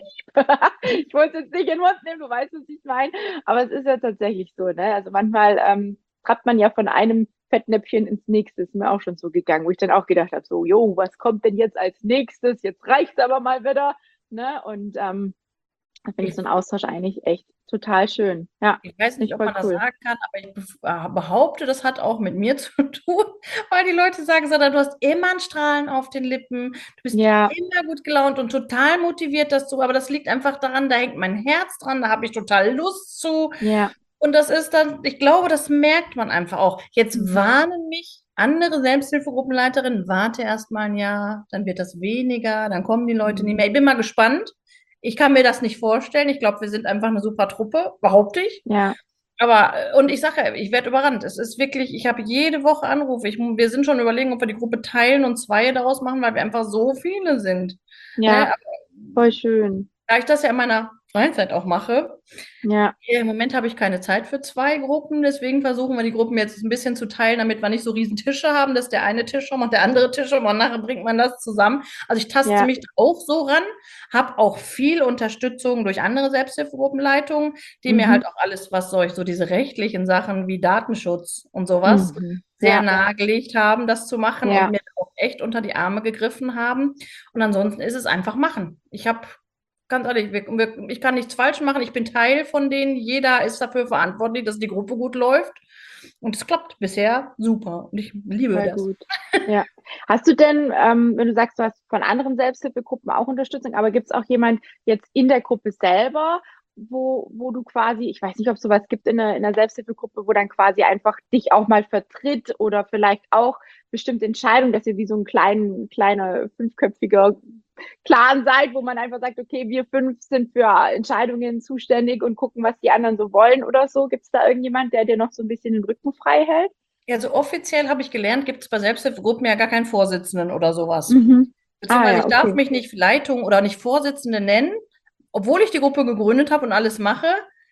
Ich wollte es jetzt nicht in den Mund nehmen, du weißt, was ich meine. Aber es ist ja tatsächlich so, ne? Also manchmal ähm, trappt man ja von einem Fettnäpfchen ins nächste, ist mir auch schon so gegangen, wo ich dann auch gedacht habe, so, jo, was kommt denn jetzt als nächstes? Jetzt reicht's aber mal wieder, ne? Und ähm, da finde ich so Ich, einen Austausch eigentlich echt total schön. Ja, ich weiß nicht, nicht ob voll man das cool. sagen kann, aber ich bef- äh, behaupte, das hat auch mit mir zu tun, weil die Leute sagen, Sandra, du hast immer ein Strahlen auf den Lippen, du bist Ja, immer gut gelaunt und total motiviert, dass du, aber das liegt einfach daran, da hängt mein Herz dran, da habe ich total Lust zu. ja. Und das ist dann, ich glaube, das merkt man einfach auch. Jetzt Mhm. warnen mich andere Selbsthilfegruppenleiterinnen, warte erst mal ein Jahr, dann wird das weniger, dann kommen die Leute nicht Mhm. mehr. Ich bin mal gespannt. Ich kann mir das nicht vorstellen. Ich glaube, wir sind einfach eine super Truppe, behaupte ich. Ja, Aber, äh, und ich sage, ja, ich werde überrannt. Es ist wirklich, ich habe jede Woche Anrufe. Ich, wir sind schon überlegen, ob wir die Gruppe teilen und zwei daraus machen, weil wir einfach so viele sind. Ne? ja, voll schön. Da ich das ja in meiner Freizeit auch mache, Ja, ja, im Moment habe ich keine Zeit für zwei Gruppen, deswegen versuchen wir die Gruppen jetzt ein bisschen zu teilen, damit wir nicht so riesen Tische haben, dass der eine Tisch schon und der andere Tisch schon und nachher bringt man das zusammen. Also ich taste ja. mich da auch so ran, habe auch viel Unterstützung durch andere Selbsthilfegruppenleitungen, die mir Mhm. halt auch alles, was soll ich, so diese rechtlichen Sachen wie Datenschutz und sowas Mhm. sehr Ja, nahegelegt haben, das zu machen und ja. mir auch echt unter die Arme gegriffen haben. Und ansonsten ist es einfach machen. Ich habe Ganz ehrlich, wir, wir, ich kann nichts falsch machen. Ich bin Teil von denen. Jeder ist dafür verantwortlich, dass die Gruppe gut läuft. Und es klappt bisher super. Und ich liebe Voll das. gut. Ja. Hast du denn, ähm, wenn du sagst, du hast von anderen Selbsthilfegruppen auch Unterstützung, aber gibt es auch jemand jetzt in der Gruppe selber, wo, wo du quasi, ich weiß nicht, ob es sowas gibt in der, in der Selbsthilfegruppe, wo dann quasi einfach dich auch mal vertritt oder vielleicht auch bestimmte Entscheidungen, dass ihr wie so ein klein, kleiner, fünfköpfiger Clan seid, wo man einfach sagt, okay, wir fünf sind für Entscheidungen zuständig und gucken, was die anderen so wollen oder so. Gibt es da irgendjemand, der dir noch so ein bisschen den Rücken frei hält? Also offiziell habe ich gelernt, gibt es bei Selbsthilfegruppen ja gar keinen Vorsitzenden oder sowas. Mhm. Ah Beziehungsweise ja, ich darf okay. mich nicht Leitung oder nicht Vorsitzende nennen, obwohl ich die Gruppe gegründet habe und alles mache.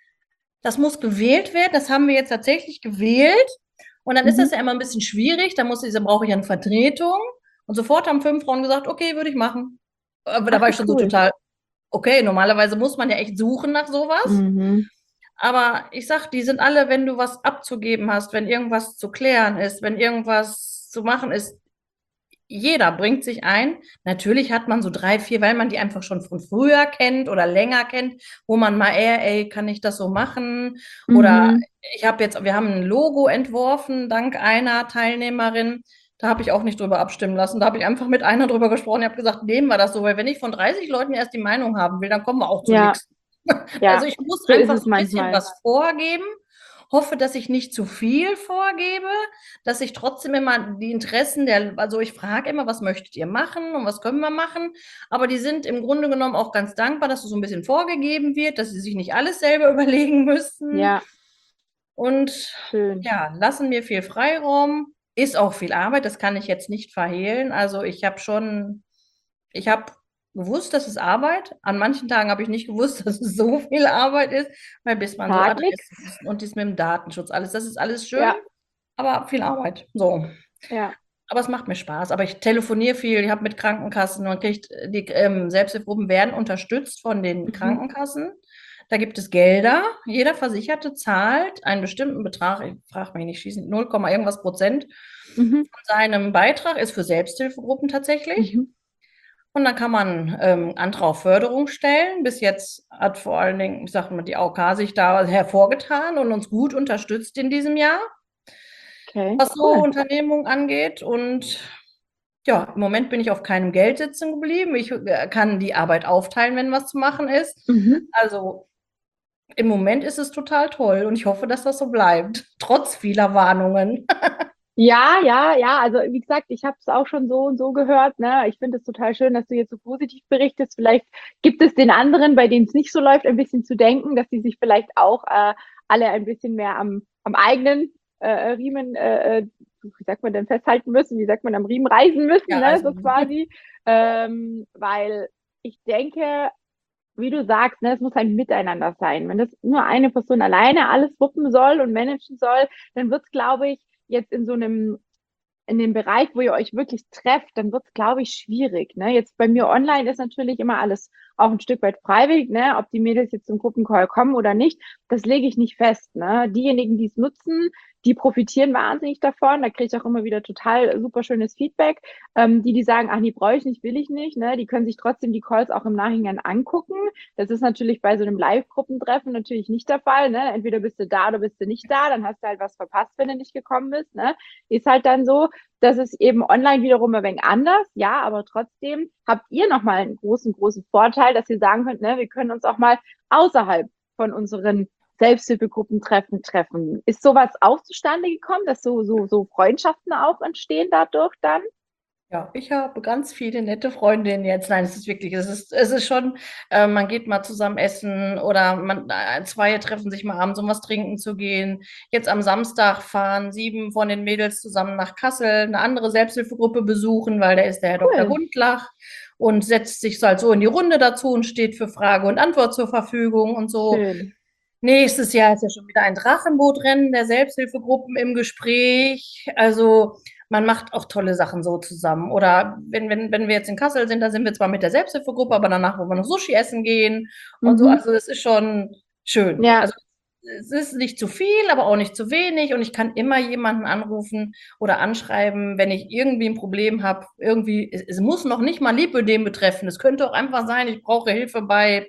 Das muss gewählt werden. Das haben wir jetzt tatsächlich gewählt. Und dann ist das Mhm. ja immer ein bisschen schwierig. Da muss ich, dann brauche ich eine Vertretung. Und sofort haben fünf Frauen gesagt, okay, würde ich machen. Aber da Ach, war wie ich schon so cool. total, okay, normalerweise muss man ja echt suchen nach sowas. Mhm. Aber ich sag, die sind alle, wenn du was abzugeben hast, wenn irgendwas zu klären ist, wenn irgendwas zu machen ist, jeder bringt sich ein. Natürlich hat man so drei, vier, weil man die einfach schon von früher kennt oder länger kennt, wo man mal eher, ey, kann ich das so machen? Oder Mhm. ich habe jetzt, wir haben ein Logo entworfen, dank einer Teilnehmerin. Da habe ich auch nicht drüber abstimmen lassen. Da habe ich einfach mit einer drüber gesprochen. Ich habe gesagt, nehmen wir das so, weil wenn ich von dreißig Leuten erst die Meinung haben will, dann kommen wir auch zu Ja, nichts. ja, Also ich muss so ist einfach es so ein bisschen manchmal. was vorgeben, hoffe, dass ich nicht zu viel vorgebe, dass ich trotzdem immer die Interessen der, also ich frage immer, was möchtet ihr machen und was können wir machen, aber die sind im Grunde genommen auch ganz dankbar, dass es so ein bisschen vorgegeben wird, dass sie sich nicht alles selber überlegen müssen Ja, und schön. ja, lassen mir viel Freiraum. Ist auch viel Arbeit, das kann ich jetzt nicht verhehlen. Also ich habe schon, ich habe gewusst, dass es Arbeit. An manchen Tagen habe ich nicht gewusst, dass es so viel Arbeit ist, weil bis man so Sag nix. Adressen und dies mit dem Datenschutz, alles, das ist alles schön, Ja, aber viel Arbeit. So. ja. Aber es macht mir Spaß. Aber ich telefoniere viel, ich habe mit Krankenkassen, man kriegt, die ähm, Selbsthilfegruppen werden unterstützt von den Mhm. Krankenkassen. Da gibt es Gelder. Jeder Versicherte zahlt einen bestimmten Betrag, ich frage mich nicht, schießen null, irgendwas Prozent Mhm. von seinem Beitrag ist für Selbsthilfegruppen tatsächlich. Mhm. Und dann kann man ähm, Antrag auf Förderung stellen. Bis jetzt hat vor allen Dingen, ich sage mal, die A O K sich da hervorgetan und uns gut unterstützt in diesem Jahr, Okay, was so cool. Unternehmungen angeht. Und ja, im Moment bin ich auf keinem Geld sitzen geblieben. Ich äh, kann die Arbeit aufteilen, wenn was zu machen ist. Mhm. Also im Moment ist es total toll und ich hoffe, dass das so bleibt, trotz vieler Warnungen. Ja, ja, ja. Also wie gesagt, ich habe es auch schon so und so gehört. Ne? Ich finde es total schön, dass du jetzt so positiv berichtest. Vielleicht gibt es den anderen, bei denen es nicht so läuft, ein bisschen zu denken, dass sie sich vielleicht auch äh, alle ein bisschen mehr am, am eigenen äh, Riemen, äh, äh, wie sagt man denn, festhalten müssen, wie sagt man, am Riemen reißen müssen, Ja, ne? also So quasi. Ähm, weil ich denke, wie du sagst, ne, es muss ein Miteinander sein. Wenn das nur eine Person alleine alles wuppen soll und managen soll, dann wird es, glaube ich, jetzt in so einem in dem Bereich, wo ihr euch wirklich trefft, dann wird es, glaube ich, schwierig. Ne? Jetzt bei mir online ist natürlich immer alles auch ein Stück weit freiwillig, ne? Ob die Mädels jetzt zum Gruppencall kommen oder nicht, das lege ich nicht fest. Ne? Diejenigen, die es nutzen, die profitieren wahnsinnig davon. Da kriege ich auch immer wieder total super schönes Feedback. Ähm, die, die sagen, ach, die brauche ich nicht, will ich nicht, ne? Die können sich trotzdem die Calls auch im Nachhinein angucken. Das ist natürlich bei so einem Live-Gruppentreffen natürlich nicht der Fall. Ne? Entweder bist du da oder bist du nicht da, dann hast du halt was verpasst, wenn du nicht gekommen bist. Ne? Ist halt dann so. Das ist eben online wiederum ein wenig anders, ja, aber trotzdem habt ihr nochmal einen großen, großen Vorteil, dass ihr sagen könnt, ne, wir können uns auch mal außerhalb von unseren Selbsthilfegruppentreffen treffen. Ist sowas auch zustande gekommen, dass so, so, so Freundschaften auch entstehen dadurch dann? ja, ich habe ganz viele nette Freundinnen jetzt. Nein, es ist wirklich, es ist, es ist schon, äh, man geht mal zusammen essen oder man, äh, zwei treffen sich mal abends, um was trinken zu gehen. Jetzt am Samstag fahren sieben von den Mädels zusammen nach Kassel, eine andere Selbsthilfegruppe besuchen, weil da ist der Herr Doktor Cool, Gundlach und setzt sich so halt so in die Runde dazu und steht für Frage und Antwort zur Verfügung und so. schön. Nächstes Jahr ist ja schon wieder ein Drachenbootrennen der Selbsthilfegruppen im Gespräch. Also man macht auch tolle Sachen so zusammen. Oder wenn, wenn, wenn wir jetzt in Kassel sind, da sind wir zwar mit der Selbsthilfegruppe, aber danach wollen wir noch Sushi essen gehen und so. Mhm. Also es ist schon schön. Ja, Also es ist nicht zu viel, aber auch nicht zu wenig. Und ich kann immer jemanden anrufen oder anschreiben, wenn ich irgendwie ein Problem habe. Irgendwie, es, es muss noch nicht mal Lipödem betreffen. Es könnte auch einfach sein, ich brauche Hilfe bei,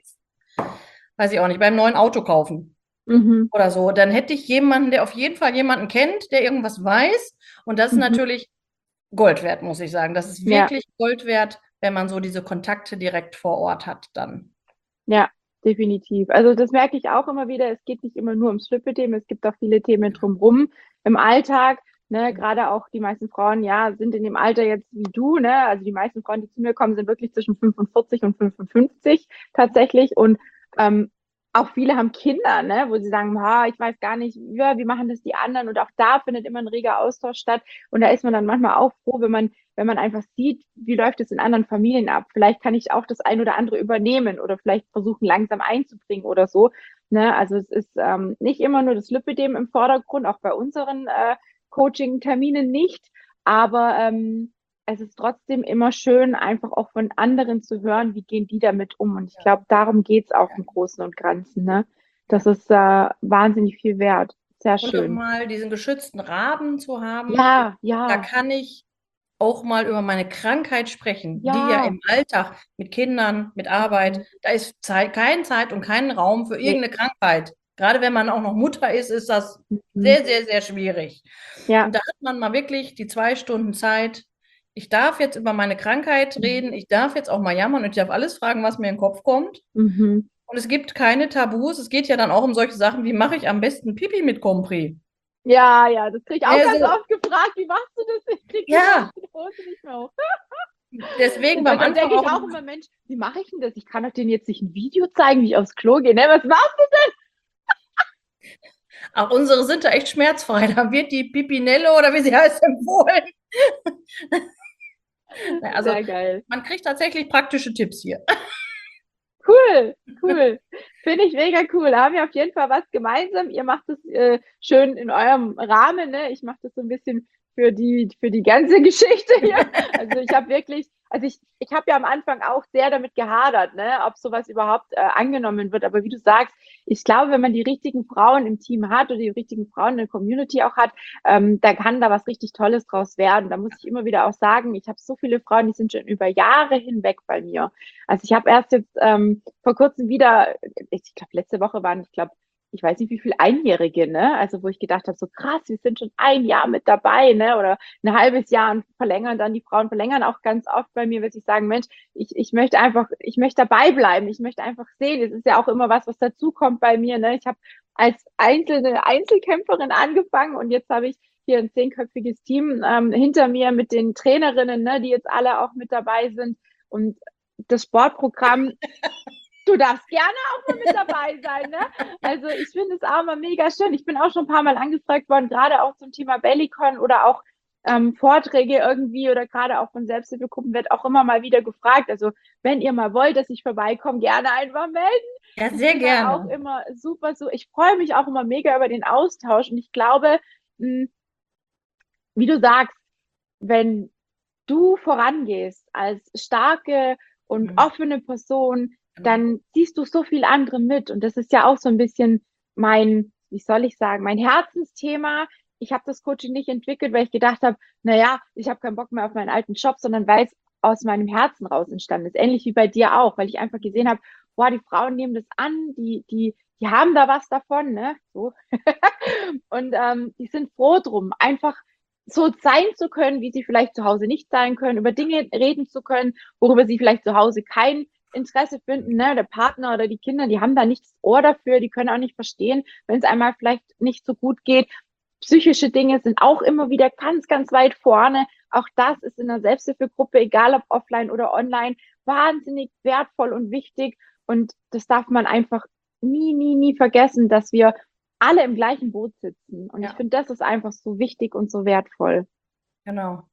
weiß ich auch nicht, beim neuen Auto kaufen mhm. oder so, dann hätte ich jemanden, der auf jeden Fall jemanden kennt, der irgendwas weiß. Und das ist Mhm. natürlich Gold wert, muss ich sagen. Das ist Ja, wirklich Gold wert, wenn man so diese Kontakte direkt vor Ort hat dann. ja, definitiv. Also das merke ich auch immer wieder. Es geht nicht immer nur ums Lipidem, es gibt auch viele Themen drumherum im Alltag. Ne, gerade auch die meisten Frauen, ja, sind in dem Alter jetzt wie du, ne? Also die meisten Frauen, die zu mir kommen, sind wirklich zwischen fünfundvierzig und fünfundfünfzig tatsächlich. Und ähm, auch viele haben Kinder, ne, wo sie sagen, ha, ich weiß gar nicht, ja, wie machen das die anderen? Und auch da findet immer ein reger Austausch statt. Und da ist man dann manchmal auch froh, wenn man wenn man einfach sieht, wie läuft es in anderen Familien ab. Vielleicht kann ich auch das ein oder andere übernehmen oder vielleicht versuchen, langsam einzubringen oder so. Ne? Also es ist ähm, nicht immer nur das Lipidem im Vordergrund, auch bei unseren äh, Coaching-Terminen nicht. Aber ähm, es ist trotzdem immer schön, einfach auch von anderen zu hören, wie gehen die damit um. Und ich Ja, glaube, darum geht's auch ja, im Großen und Ganzen. Ne? Das ja. ist äh, wahnsinnig viel wert. Sehr Und auch schön. mal diesen geschützten Rahmen zu haben, Ja, da ja, kann ich auch mal über meine Krankheit sprechen, die ja ja. im Alltag mit Kindern, mit Arbeit, Mhm. da ist Zeit, keine Zeit und keinen Raum für Nee. irgendeine Krankheit. Gerade wenn man auch noch Mutter ist, ist das Mhm. sehr, sehr, sehr schwierig. Ja. Und da hat man mal wirklich die zwei Stunden Zeit. Ich darf jetzt über meine Krankheit reden, ich darf jetzt auch mal jammern und ich darf alles fragen, was mir in den Kopf kommt. Mhm. Und es gibt keine Tabus. Es geht ja dann auch um solche Sachen, wie mache ich am besten Pipi mit Compris? Ja, ja, das kriege ich auch ganz Also, oft gefragt. Wie machst du das? Ich kriege ja, überhaupt die Hose nicht mehr hoch. deswegen Und dann, beim dann Anfang denke ich auch, auch immer, Mensch, wie mache ich denn das? Ich kann doch denen jetzt nicht ein Video zeigen, wie ich aufs Klo gehe. Ne? Was machst du? auch unsere sind da echt schmerzfrei. Da wird die Pipinelle oder wie sie heißt empfohlen. Also, Sehr geil. man kriegt tatsächlich praktische Tipps hier. Cool, cool. Finde ich mega cool. Da haben wir auf jeden Fall was gemeinsam. Ihr macht es äh, schön in eurem Rahmen, ne? Ich mache das so ein bisschen für die, für die ganze Geschichte hier. Also ich habe wirklich, also ich, ich habe ja am Anfang auch sehr damit gehadert, ne, ob sowas überhaupt äh, angenommen wird. Aber wie du sagst, ich glaube, wenn man die richtigen Frauen im Team hat oder die richtigen Frauen in der Community auch hat, ähm, da kann da was richtig Tolles draus werden. Da muss ich immer wieder auch sagen, ich habe so viele Frauen, die sind schon über Jahre hinweg bei mir. Also ich habe erst jetzt ähm, vor kurzem wieder, ich glaube, letzte Woche waren, ich glaube, ich weiß nicht, wie viele Einjährige, ne? Also wo ich gedacht habe, so krass, wir sind schon ein Jahr mit dabei, ne? Oder ein halbes Jahr und verlängern dann, die Frauen verlängern auch ganz oft bei mir, wenn sie sagen, Mensch, ich, ich möchte einfach, ich möchte dabei bleiben, ich möchte einfach sehen. Es ist ja auch immer was, was dazukommt bei mir, ne? Ich habe als einzelne Einzelkämpferin angefangen und jetzt habe ich hier ein zehnköpfiges Team ähm, hinter mir mit den Trainerinnen, ne, die jetzt alle auch mit dabei sind. Und das Sportprogramm, du darfst gerne auch mal mit dabei sein, ne? Also ich finde es auch mal mega schön. Ich bin auch schon ein paar Mal angefragt worden, gerade auch zum Thema Bellycon oder auch ähm, Vorträge irgendwie oder gerade auch von Selbsthilfegruppen wird auch immer mal wieder gefragt. Also wenn ihr mal wollt, dass ich vorbeikomme, gerne einfach melden. Ja, Ich sehr bin da auch gerne. immer super so, ich freue mich auch immer mega über den Austausch und ich glaube, mh, wie du sagst, wenn du vorangehst als starke und Mhm. offene Person, Genau. dann ziehst du so viel andere mit. Und das ist ja auch so ein bisschen mein, wie soll ich sagen, mein Herzensthema. Ich habe das Coaching nicht entwickelt, weil ich gedacht habe, naja, ich habe keinen Bock mehr auf meinen alten Job, sondern weil es aus meinem Herzen raus entstanden ist. Ähnlich wie bei dir auch, weil ich einfach gesehen habe, boah, die Frauen nehmen das an, die, die, die haben da was davon, ne? So. Und ähm, die sind froh drum, einfach so sein zu können, wie sie vielleicht zu Hause nicht sein können, über Dinge reden zu können, worüber sie vielleicht zu Hause kein Interesse finden, ne? Der Partner oder die Kinder, die haben da nicht das Ohr dafür, die können auch nicht verstehen, wenn es einmal vielleicht nicht so gut geht. Psychische Dinge sind auch immer wieder ganz, ganz weit vorne. Auch das ist in der Selbsthilfegruppe, egal ob offline oder online, wahnsinnig wertvoll und wichtig. Und das darf man einfach nie, nie, nie vergessen, dass wir alle im gleichen Boot sitzen. Und ich Ja, finde, das ist einfach so wichtig und so wertvoll. genau.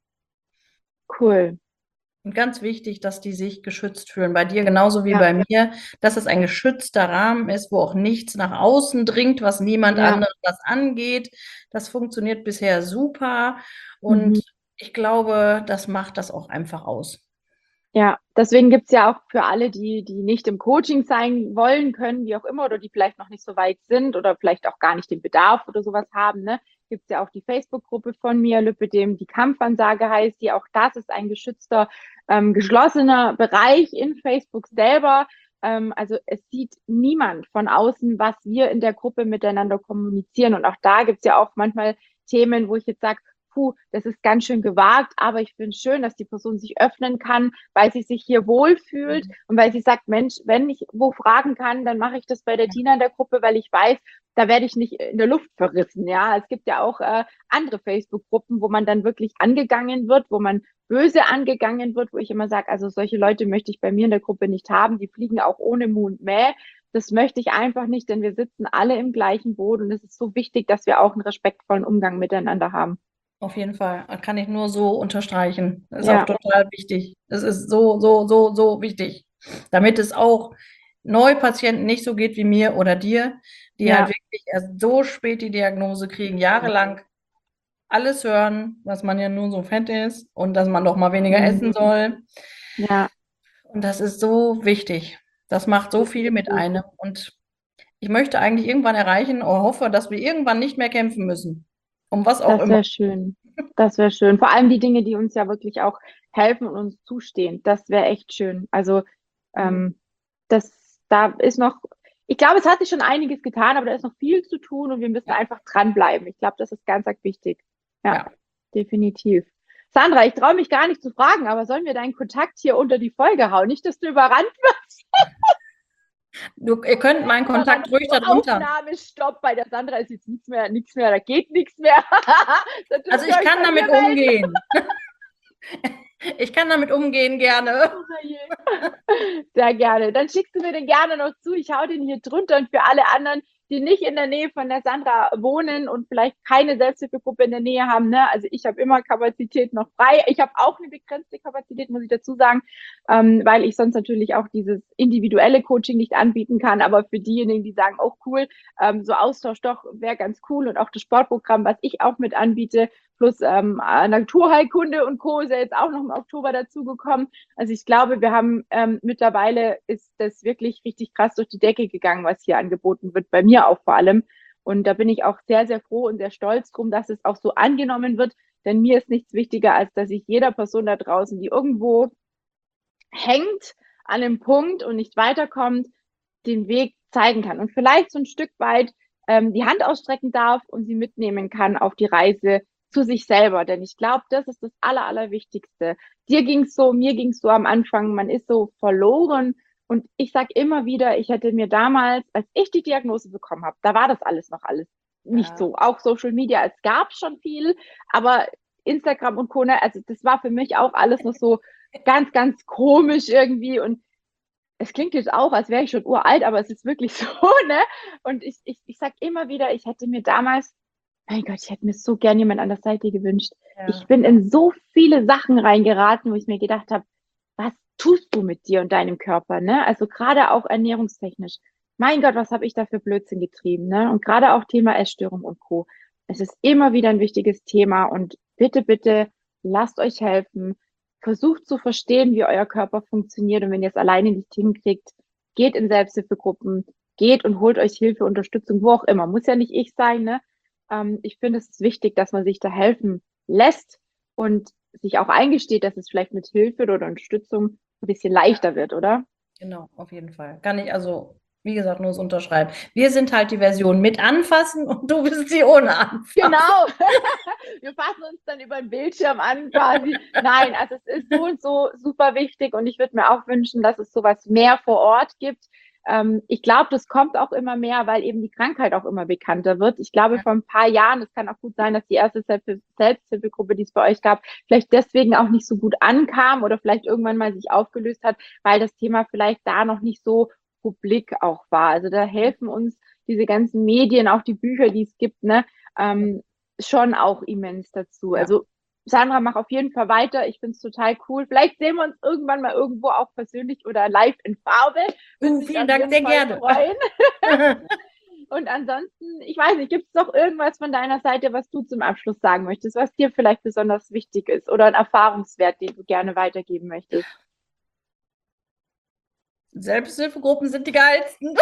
Cool. Und ganz wichtig, dass die sich geschützt fühlen. Bei dir genauso wie Ja, bei mir, dass es ein geschützter Rahmen ist, wo auch nichts nach außen dringt, was niemand ja. anderes was angeht. Das funktioniert bisher super. Und Mhm. ich glaube, das macht das auch einfach aus. Ja, deswegen gibt's ja auch für alle, die, die nicht im Coaching sein wollen können, wie auch immer, oder die vielleicht noch nicht so weit sind oder vielleicht auch gar nicht den Bedarf oder sowas haben, ne, gibt's ja auch die Facebook-Gruppe von mir, Lüppedem, die Kampfansage heißt die. Auch das ist ein geschützter, ähm, geschlossener Bereich in Facebook selber. Ähm, also es sieht niemand von außen, was wir in der Gruppe miteinander kommunizieren. Und auch da gibt's ja auch manchmal Themen, wo ich jetzt sage, puh, das ist ganz schön gewagt, aber ich finde es schön, dass die Person sich öffnen kann, weil sie sich hier wohlfühlt und weil sie sagt, Mensch, wenn ich wo fragen kann, dann mache ich das bei der Tina in der Gruppe, weil ich weiß, da werde ich nicht in der Luft verrissen. Ja, es gibt ja auch äh, andere Facebook-Gruppen, wo man dann wirklich angegangen wird, wo man böse angegangen wird, wo ich immer sage, also solche Leute möchte ich bei mir in der Gruppe nicht haben, die fliegen auch ohne Mu und Mäh. Das möchte ich einfach nicht, denn wir sitzen alle im gleichen Boot und es ist so wichtig, dass wir auch einen respektvollen Umgang miteinander haben. Auf jeden Fall. Das kann ich nur so unterstreichen. Das ist auch Ja, total wichtig. Es ist so, so, so, so wichtig. Damit es auch Neupatienten nicht so geht wie mir oder dir, die halt ja. wirklich erst so spät die Diagnose kriegen, jahrelang alles hören, dass man ja nur so fett ist und dass man doch mal weniger essen Mhm. soll. Ja, Und das ist so wichtig. Das macht so viel mit definitiv. einem. Und ich möchte eigentlich irgendwann erreichen oder hoffe, dass wir irgendwann nicht mehr kämpfen müssen. Um was auch Das immer. wäre schön. Das wäre schön. Vor allem die Dinge, die uns ja wirklich auch helfen und uns zustehen. Das wäre echt schön. Also Mhm. ähm, das, da ist noch, ich glaube, es hat sich schon einiges getan, aber da ist noch viel zu tun und wir müssen Ja. einfach dranbleiben. Ich glaube, das ist ganz, ganz wichtig. Ja, Ja. definitiv. Sandra, ich traue mich gar nicht zu fragen, aber sollen wir deinen Kontakt hier unter die Folge hauen? Nicht, dass du überrannt wirst. Du, ihr könnt meinen Kontakt ruhig So darunter. Aufnahmestopp, bei der Sandra ist jetzt nichts mehr, nichts mehr, da geht nichts mehr. Da dürft Also ihr ich euch kann bei damit mir melden. umgehen. Ich kann damit umgehen gerne. Oh je. Sehr gerne. Dann schickst du mir den gerne noch zu. Ich hau den hier drunter und für alle anderen, die nicht in der Nähe von der Sandra wohnen und vielleicht keine Selbsthilfegruppe in der Nähe haben, ne? Also ich habe immer Kapazität noch frei. Ich habe auch eine begrenzte Kapazität, muss ich dazu sagen, ähm, weil ich sonst natürlich auch dieses individuelle Coaching nicht anbieten kann. Aber für diejenigen, die sagen, oh cool, ähm, so Austausch doch wäre ganz cool und auch das Sportprogramm, was ich auch mit anbiete, plus ähm, Naturheilkunde und Co. ist ja jetzt auch noch im Oktober dazugekommen. Also ich glaube, wir haben ähm, mittlerweile ist das wirklich richtig krass durch die Decke gegangen, was hier angeboten wird, bei mir auch vor allem. Und da bin ich auch sehr, sehr froh und sehr stolz drum, dass es auch so angenommen wird. Denn mir ist nichts wichtiger, als dass ich jeder Person da draußen, die irgendwo hängt an einem Punkt und nicht weiterkommt, den Weg zeigen kann und vielleicht so ein Stück weit ähm, die Hand ausstrecken darf und sie mitnehmen kann auf die Reise zu sich selber. Denn ich glaube, das ist das Aller, Allerwichtigste. Dir ging's so, mir ging's so am Anfang, man ist so verloren. Und ich sag immer wieder, ich hätte mir damals, als ich die Diagnose bekommen habe, da war das alles noch alles nicht Ja. so. Auch Social Media, es gab schon viel, aber Instagram und Co., ne, also das war für mich auch alles noch so ganz, ganz komisch irgendwie. Und es klingt jetzt auch, als wäre ich schon uralt, aber es ist wirklich so, ne? Und ich, ich, ich sag immer wieder, ich hätte mir damals, mein Gott, ich hätte mir so gern jemand an der Seite gewünscht. Ja. Ich bin in so viele Sachen reingeraten, wo ich mir gedacht habe, was tust du mit dir und deinem Körper, ne? Also gerade auch ernährungstechnisch. Mein Gott, was habe ich da für Blödsinn getrieben, ne? Und gerade auch Thema Essstörung und Co. Es ist immer wieder ein wichtiges Thema und bitte, bitte lasst euch helfen. Versucht zu verstehen, wie euer Körper funktioniert und wenn ihr es alleine nicht hinkriegt, geht in Selbsthilfegruppen, geht und holt euch Hilfe, Unterstützung, wo auch immer. Muss ja nicht ich sein, ne? Ähm, ich finde, es ist wichtig, dass man sich da helfen lässt und sich auch eingesteht, dass es vielleicht mit Hilfe oder Unterstützung ein bisschen leichter wird, oder? Genau, auf jeden Fall. Kann ich also, wie gesagt, nur so unterschreiben. Wir sind halt die Version mit anfassen und du bist die ohne anfassen. Genau. Wir fassen uns dann über den Bildschirm an quasi. Nein, also es ist so und so super wichtig und ich würde mir auch wünschen, dass es sowas mehr vor Ort gibt. Ähm, ich glaube, das kommt auch immer mehr, weil eben die Krankheit auch immer bekannter wird. Ich glaube, vor ein paar Jahren, es kann auch gut sein, dass die erste Selbsthilfegruppe, die es bei euch gab, vielleicht deswegen auch nicht so gut ankam oder vielleicht irgendwann mal sich aufgelöst hat, weil das Thema vielleicht da noch nicht so publik auch war. Also da helfen uns diese ganzen Medien, auch die Bücher, die es gibt, ne, ähm, schon auch immens dazu. Ja. Also Sandra, mach auf jeden Fall weiter. Ich finde es total cool. Vielleicht sehen wir uns irgendwann mal irgendwo auch persönlich oder live in Farbe. Uh, vielen Dank, sehr gerne. Freuen. Und ansonsten, ich weiß nicht, gibt es noch irgendwas von deiner Seite, was du zum Abschluss sagen möchtest, was dir vielleicht besonders wichtig ist oder ein Erfahrungswert, den du gerne weitergeben möchtest? Selbsthilfegruppen sind die geilsten.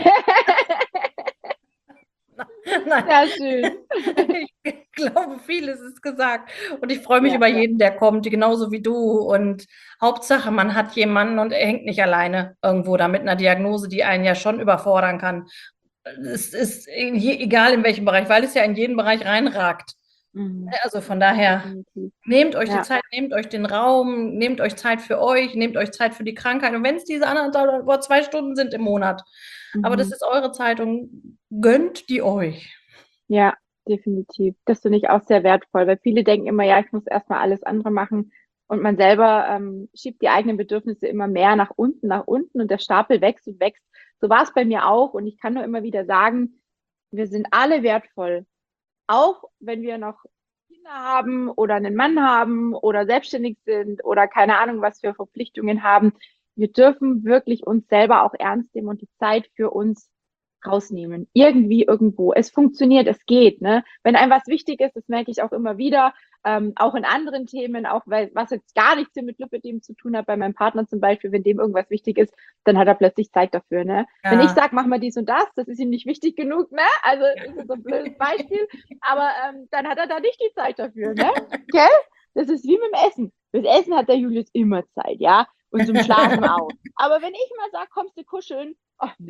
Nein. Sehr schön. Ich glaube, vieles ist gesagt. Und ich freue mich Ja, über ja. jeden, der kommt, genauso wie du. Und Hauptsache, man hat jemanden und er hängt nicht alleine irgendwo da mit einer Diagnose, die einen ja schon überfordern kann. Es ist egal in welchem Bereich, weil es ja in jeden Bereich reinragt. Mhm. Also von daher, Definitiv. nehmt euch Ja. die Zeit, nehmt euch den Raum, nehmt euch Zeit für euch, nehmt euch Zeit für die Krankheit. Und wenn es diese anderthalb oder zwei Stunden sind im Monat, aber das Mhm. ist eure Zeit und gönnt die euch. Ja, definitiv. Das finde ich auch sehr wertvoll, weil viele denken immer, ja, ich muss erstmal alles andere machen und man selber ähm, schiebt die eigenen Bedürfnisse immer mehr nach unten, nach unten und der Stapel wächst und wächst. So war es bei mir auch und ich kann nur immer wieder sagen, wir sind alle wertvoll. Auch wenn wir noch Kinder haben oder einen Mann haben oder selbstständig sind oder keine Ahnung, was für Verpflichtungen haben. Wir dürfen wirklich uns selber auch ernst nehmen und die Zeit für uns rausnehmen. Irgendwie, irgendwo. Es funktioniert, es geht. Ne? Wenn einem was wichtig ist, das merke ich auch immer wieder, ähm, auch in anderen Themen, auch weil was jetzt gar nichts mit Lipidem zu tun hat, bei meinem Partner zum Beispiel, wenn dem irgendwas wichtig ist, dann hat er plötzlich Zeit dafür. Ne? Ja. Wenn ich sage, mach mal dies und das, das ist ihm nicht wichtig genug, ne? Also das ist so ein blödes Beispiel, aber ähm, dann hat er da nicht die Zeit dafür, ne? Okay? Das ist wie mit dem Essen. Fürs Essen hat der Julius immer Zeit, ja? Und zum Schlafen auch. Aber wenn ich mal sage, kommst du kuscheln? Ach nee.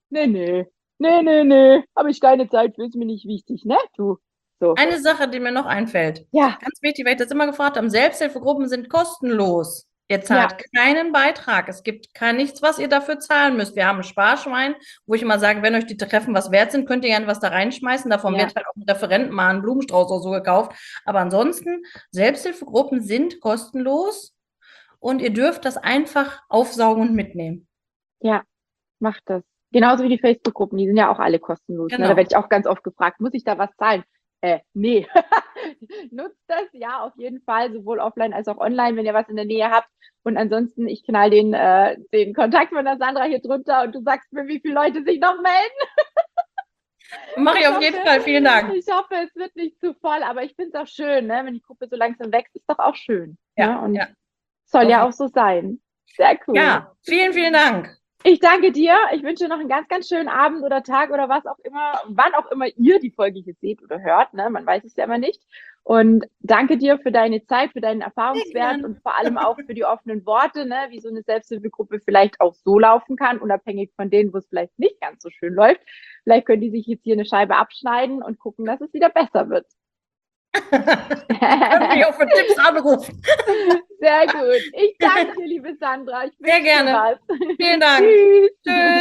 nee, nee, nee, nee, nee, habe ich keine Zeit für, ist mir nicht wichtig, ne, du? So. Eine Sache, die mir noch einfällt. Ja, Ganz wichtig, weil ich das immer gefragt habe. Selbsthilfegruppen sind kostenlos. Ihr zahlt ja, keinen Beitrag. Es gibt kein nichts, was ihr dafür zahlen müsst. Wir haben ein Sparschwein, wo ich immer sage, wenn euch die Treffen was wert sind, könnt ihr gerne was da reinschmeißen. Davon ja. wird halt auch ein Referent mal ein Blumenstrauß oder so gekauft. Aber ansonsten, Selbsthilfegruppen sind kostenlos und ihr dürft das einfach aufsaugen und mitnehmen. Ja, macht das. Genauso wie die Facebook-Gruppen, die sind ja auch alle kostenlos. Ne? Da Genau. werde ich auch ganz oft gefragt, muss ich da was zahlen? Äh, nee. Nutzt das, ja, auf jeden Fall, sowohl offline als auch online, wenn ihr was in der Nähe habt. Und ansonsten, ich knall den, äh, den Kontakt von der Sandra hier drunter und du sagst mir, wie viele Leute sich noch melden. Mache ich Ich auf jeden hoffe, Fall. Vielen Dank. ich hoffe, es wird nicht zu voll, aber ich finde es auch schön, ne? Wenn die Gruppe so langsam wächst, ist doch auch schön. Ja, Ne? Und ja. soll Auf ja jeden- auch so sein. Sehr cool. Ja, vielen, vielen Dank. Ich danke dir. Ich wünsche dir noch einen ganz, ganz schönen Abend oder Tag oder was auch immer, wann auch immer ihr die Folge hier seht oder hört. Ne? Man weiß es ja immer nicht. Und danke dir für deine Zeit, für deinen Erfahrungswert gerne. und vor allem auch für die offenen Worte, ne? Wie so eine Selbsthilfegruppe vielleicht auch so laufen kann, unabhängig von denen, wo es vielleicht nicht ganz so schön läuft. Vielleicht können die sich jetzt hier eine Scheibe abschneiden und gucken, dass es wieder besser wird. Können mich auch für Tipps anrufen. Sehr gut. Ich danke dir, liebe Sandra. Ich Sehr wünsche dir gerne. was. Vielen Dank. Tschüss. Tschüss.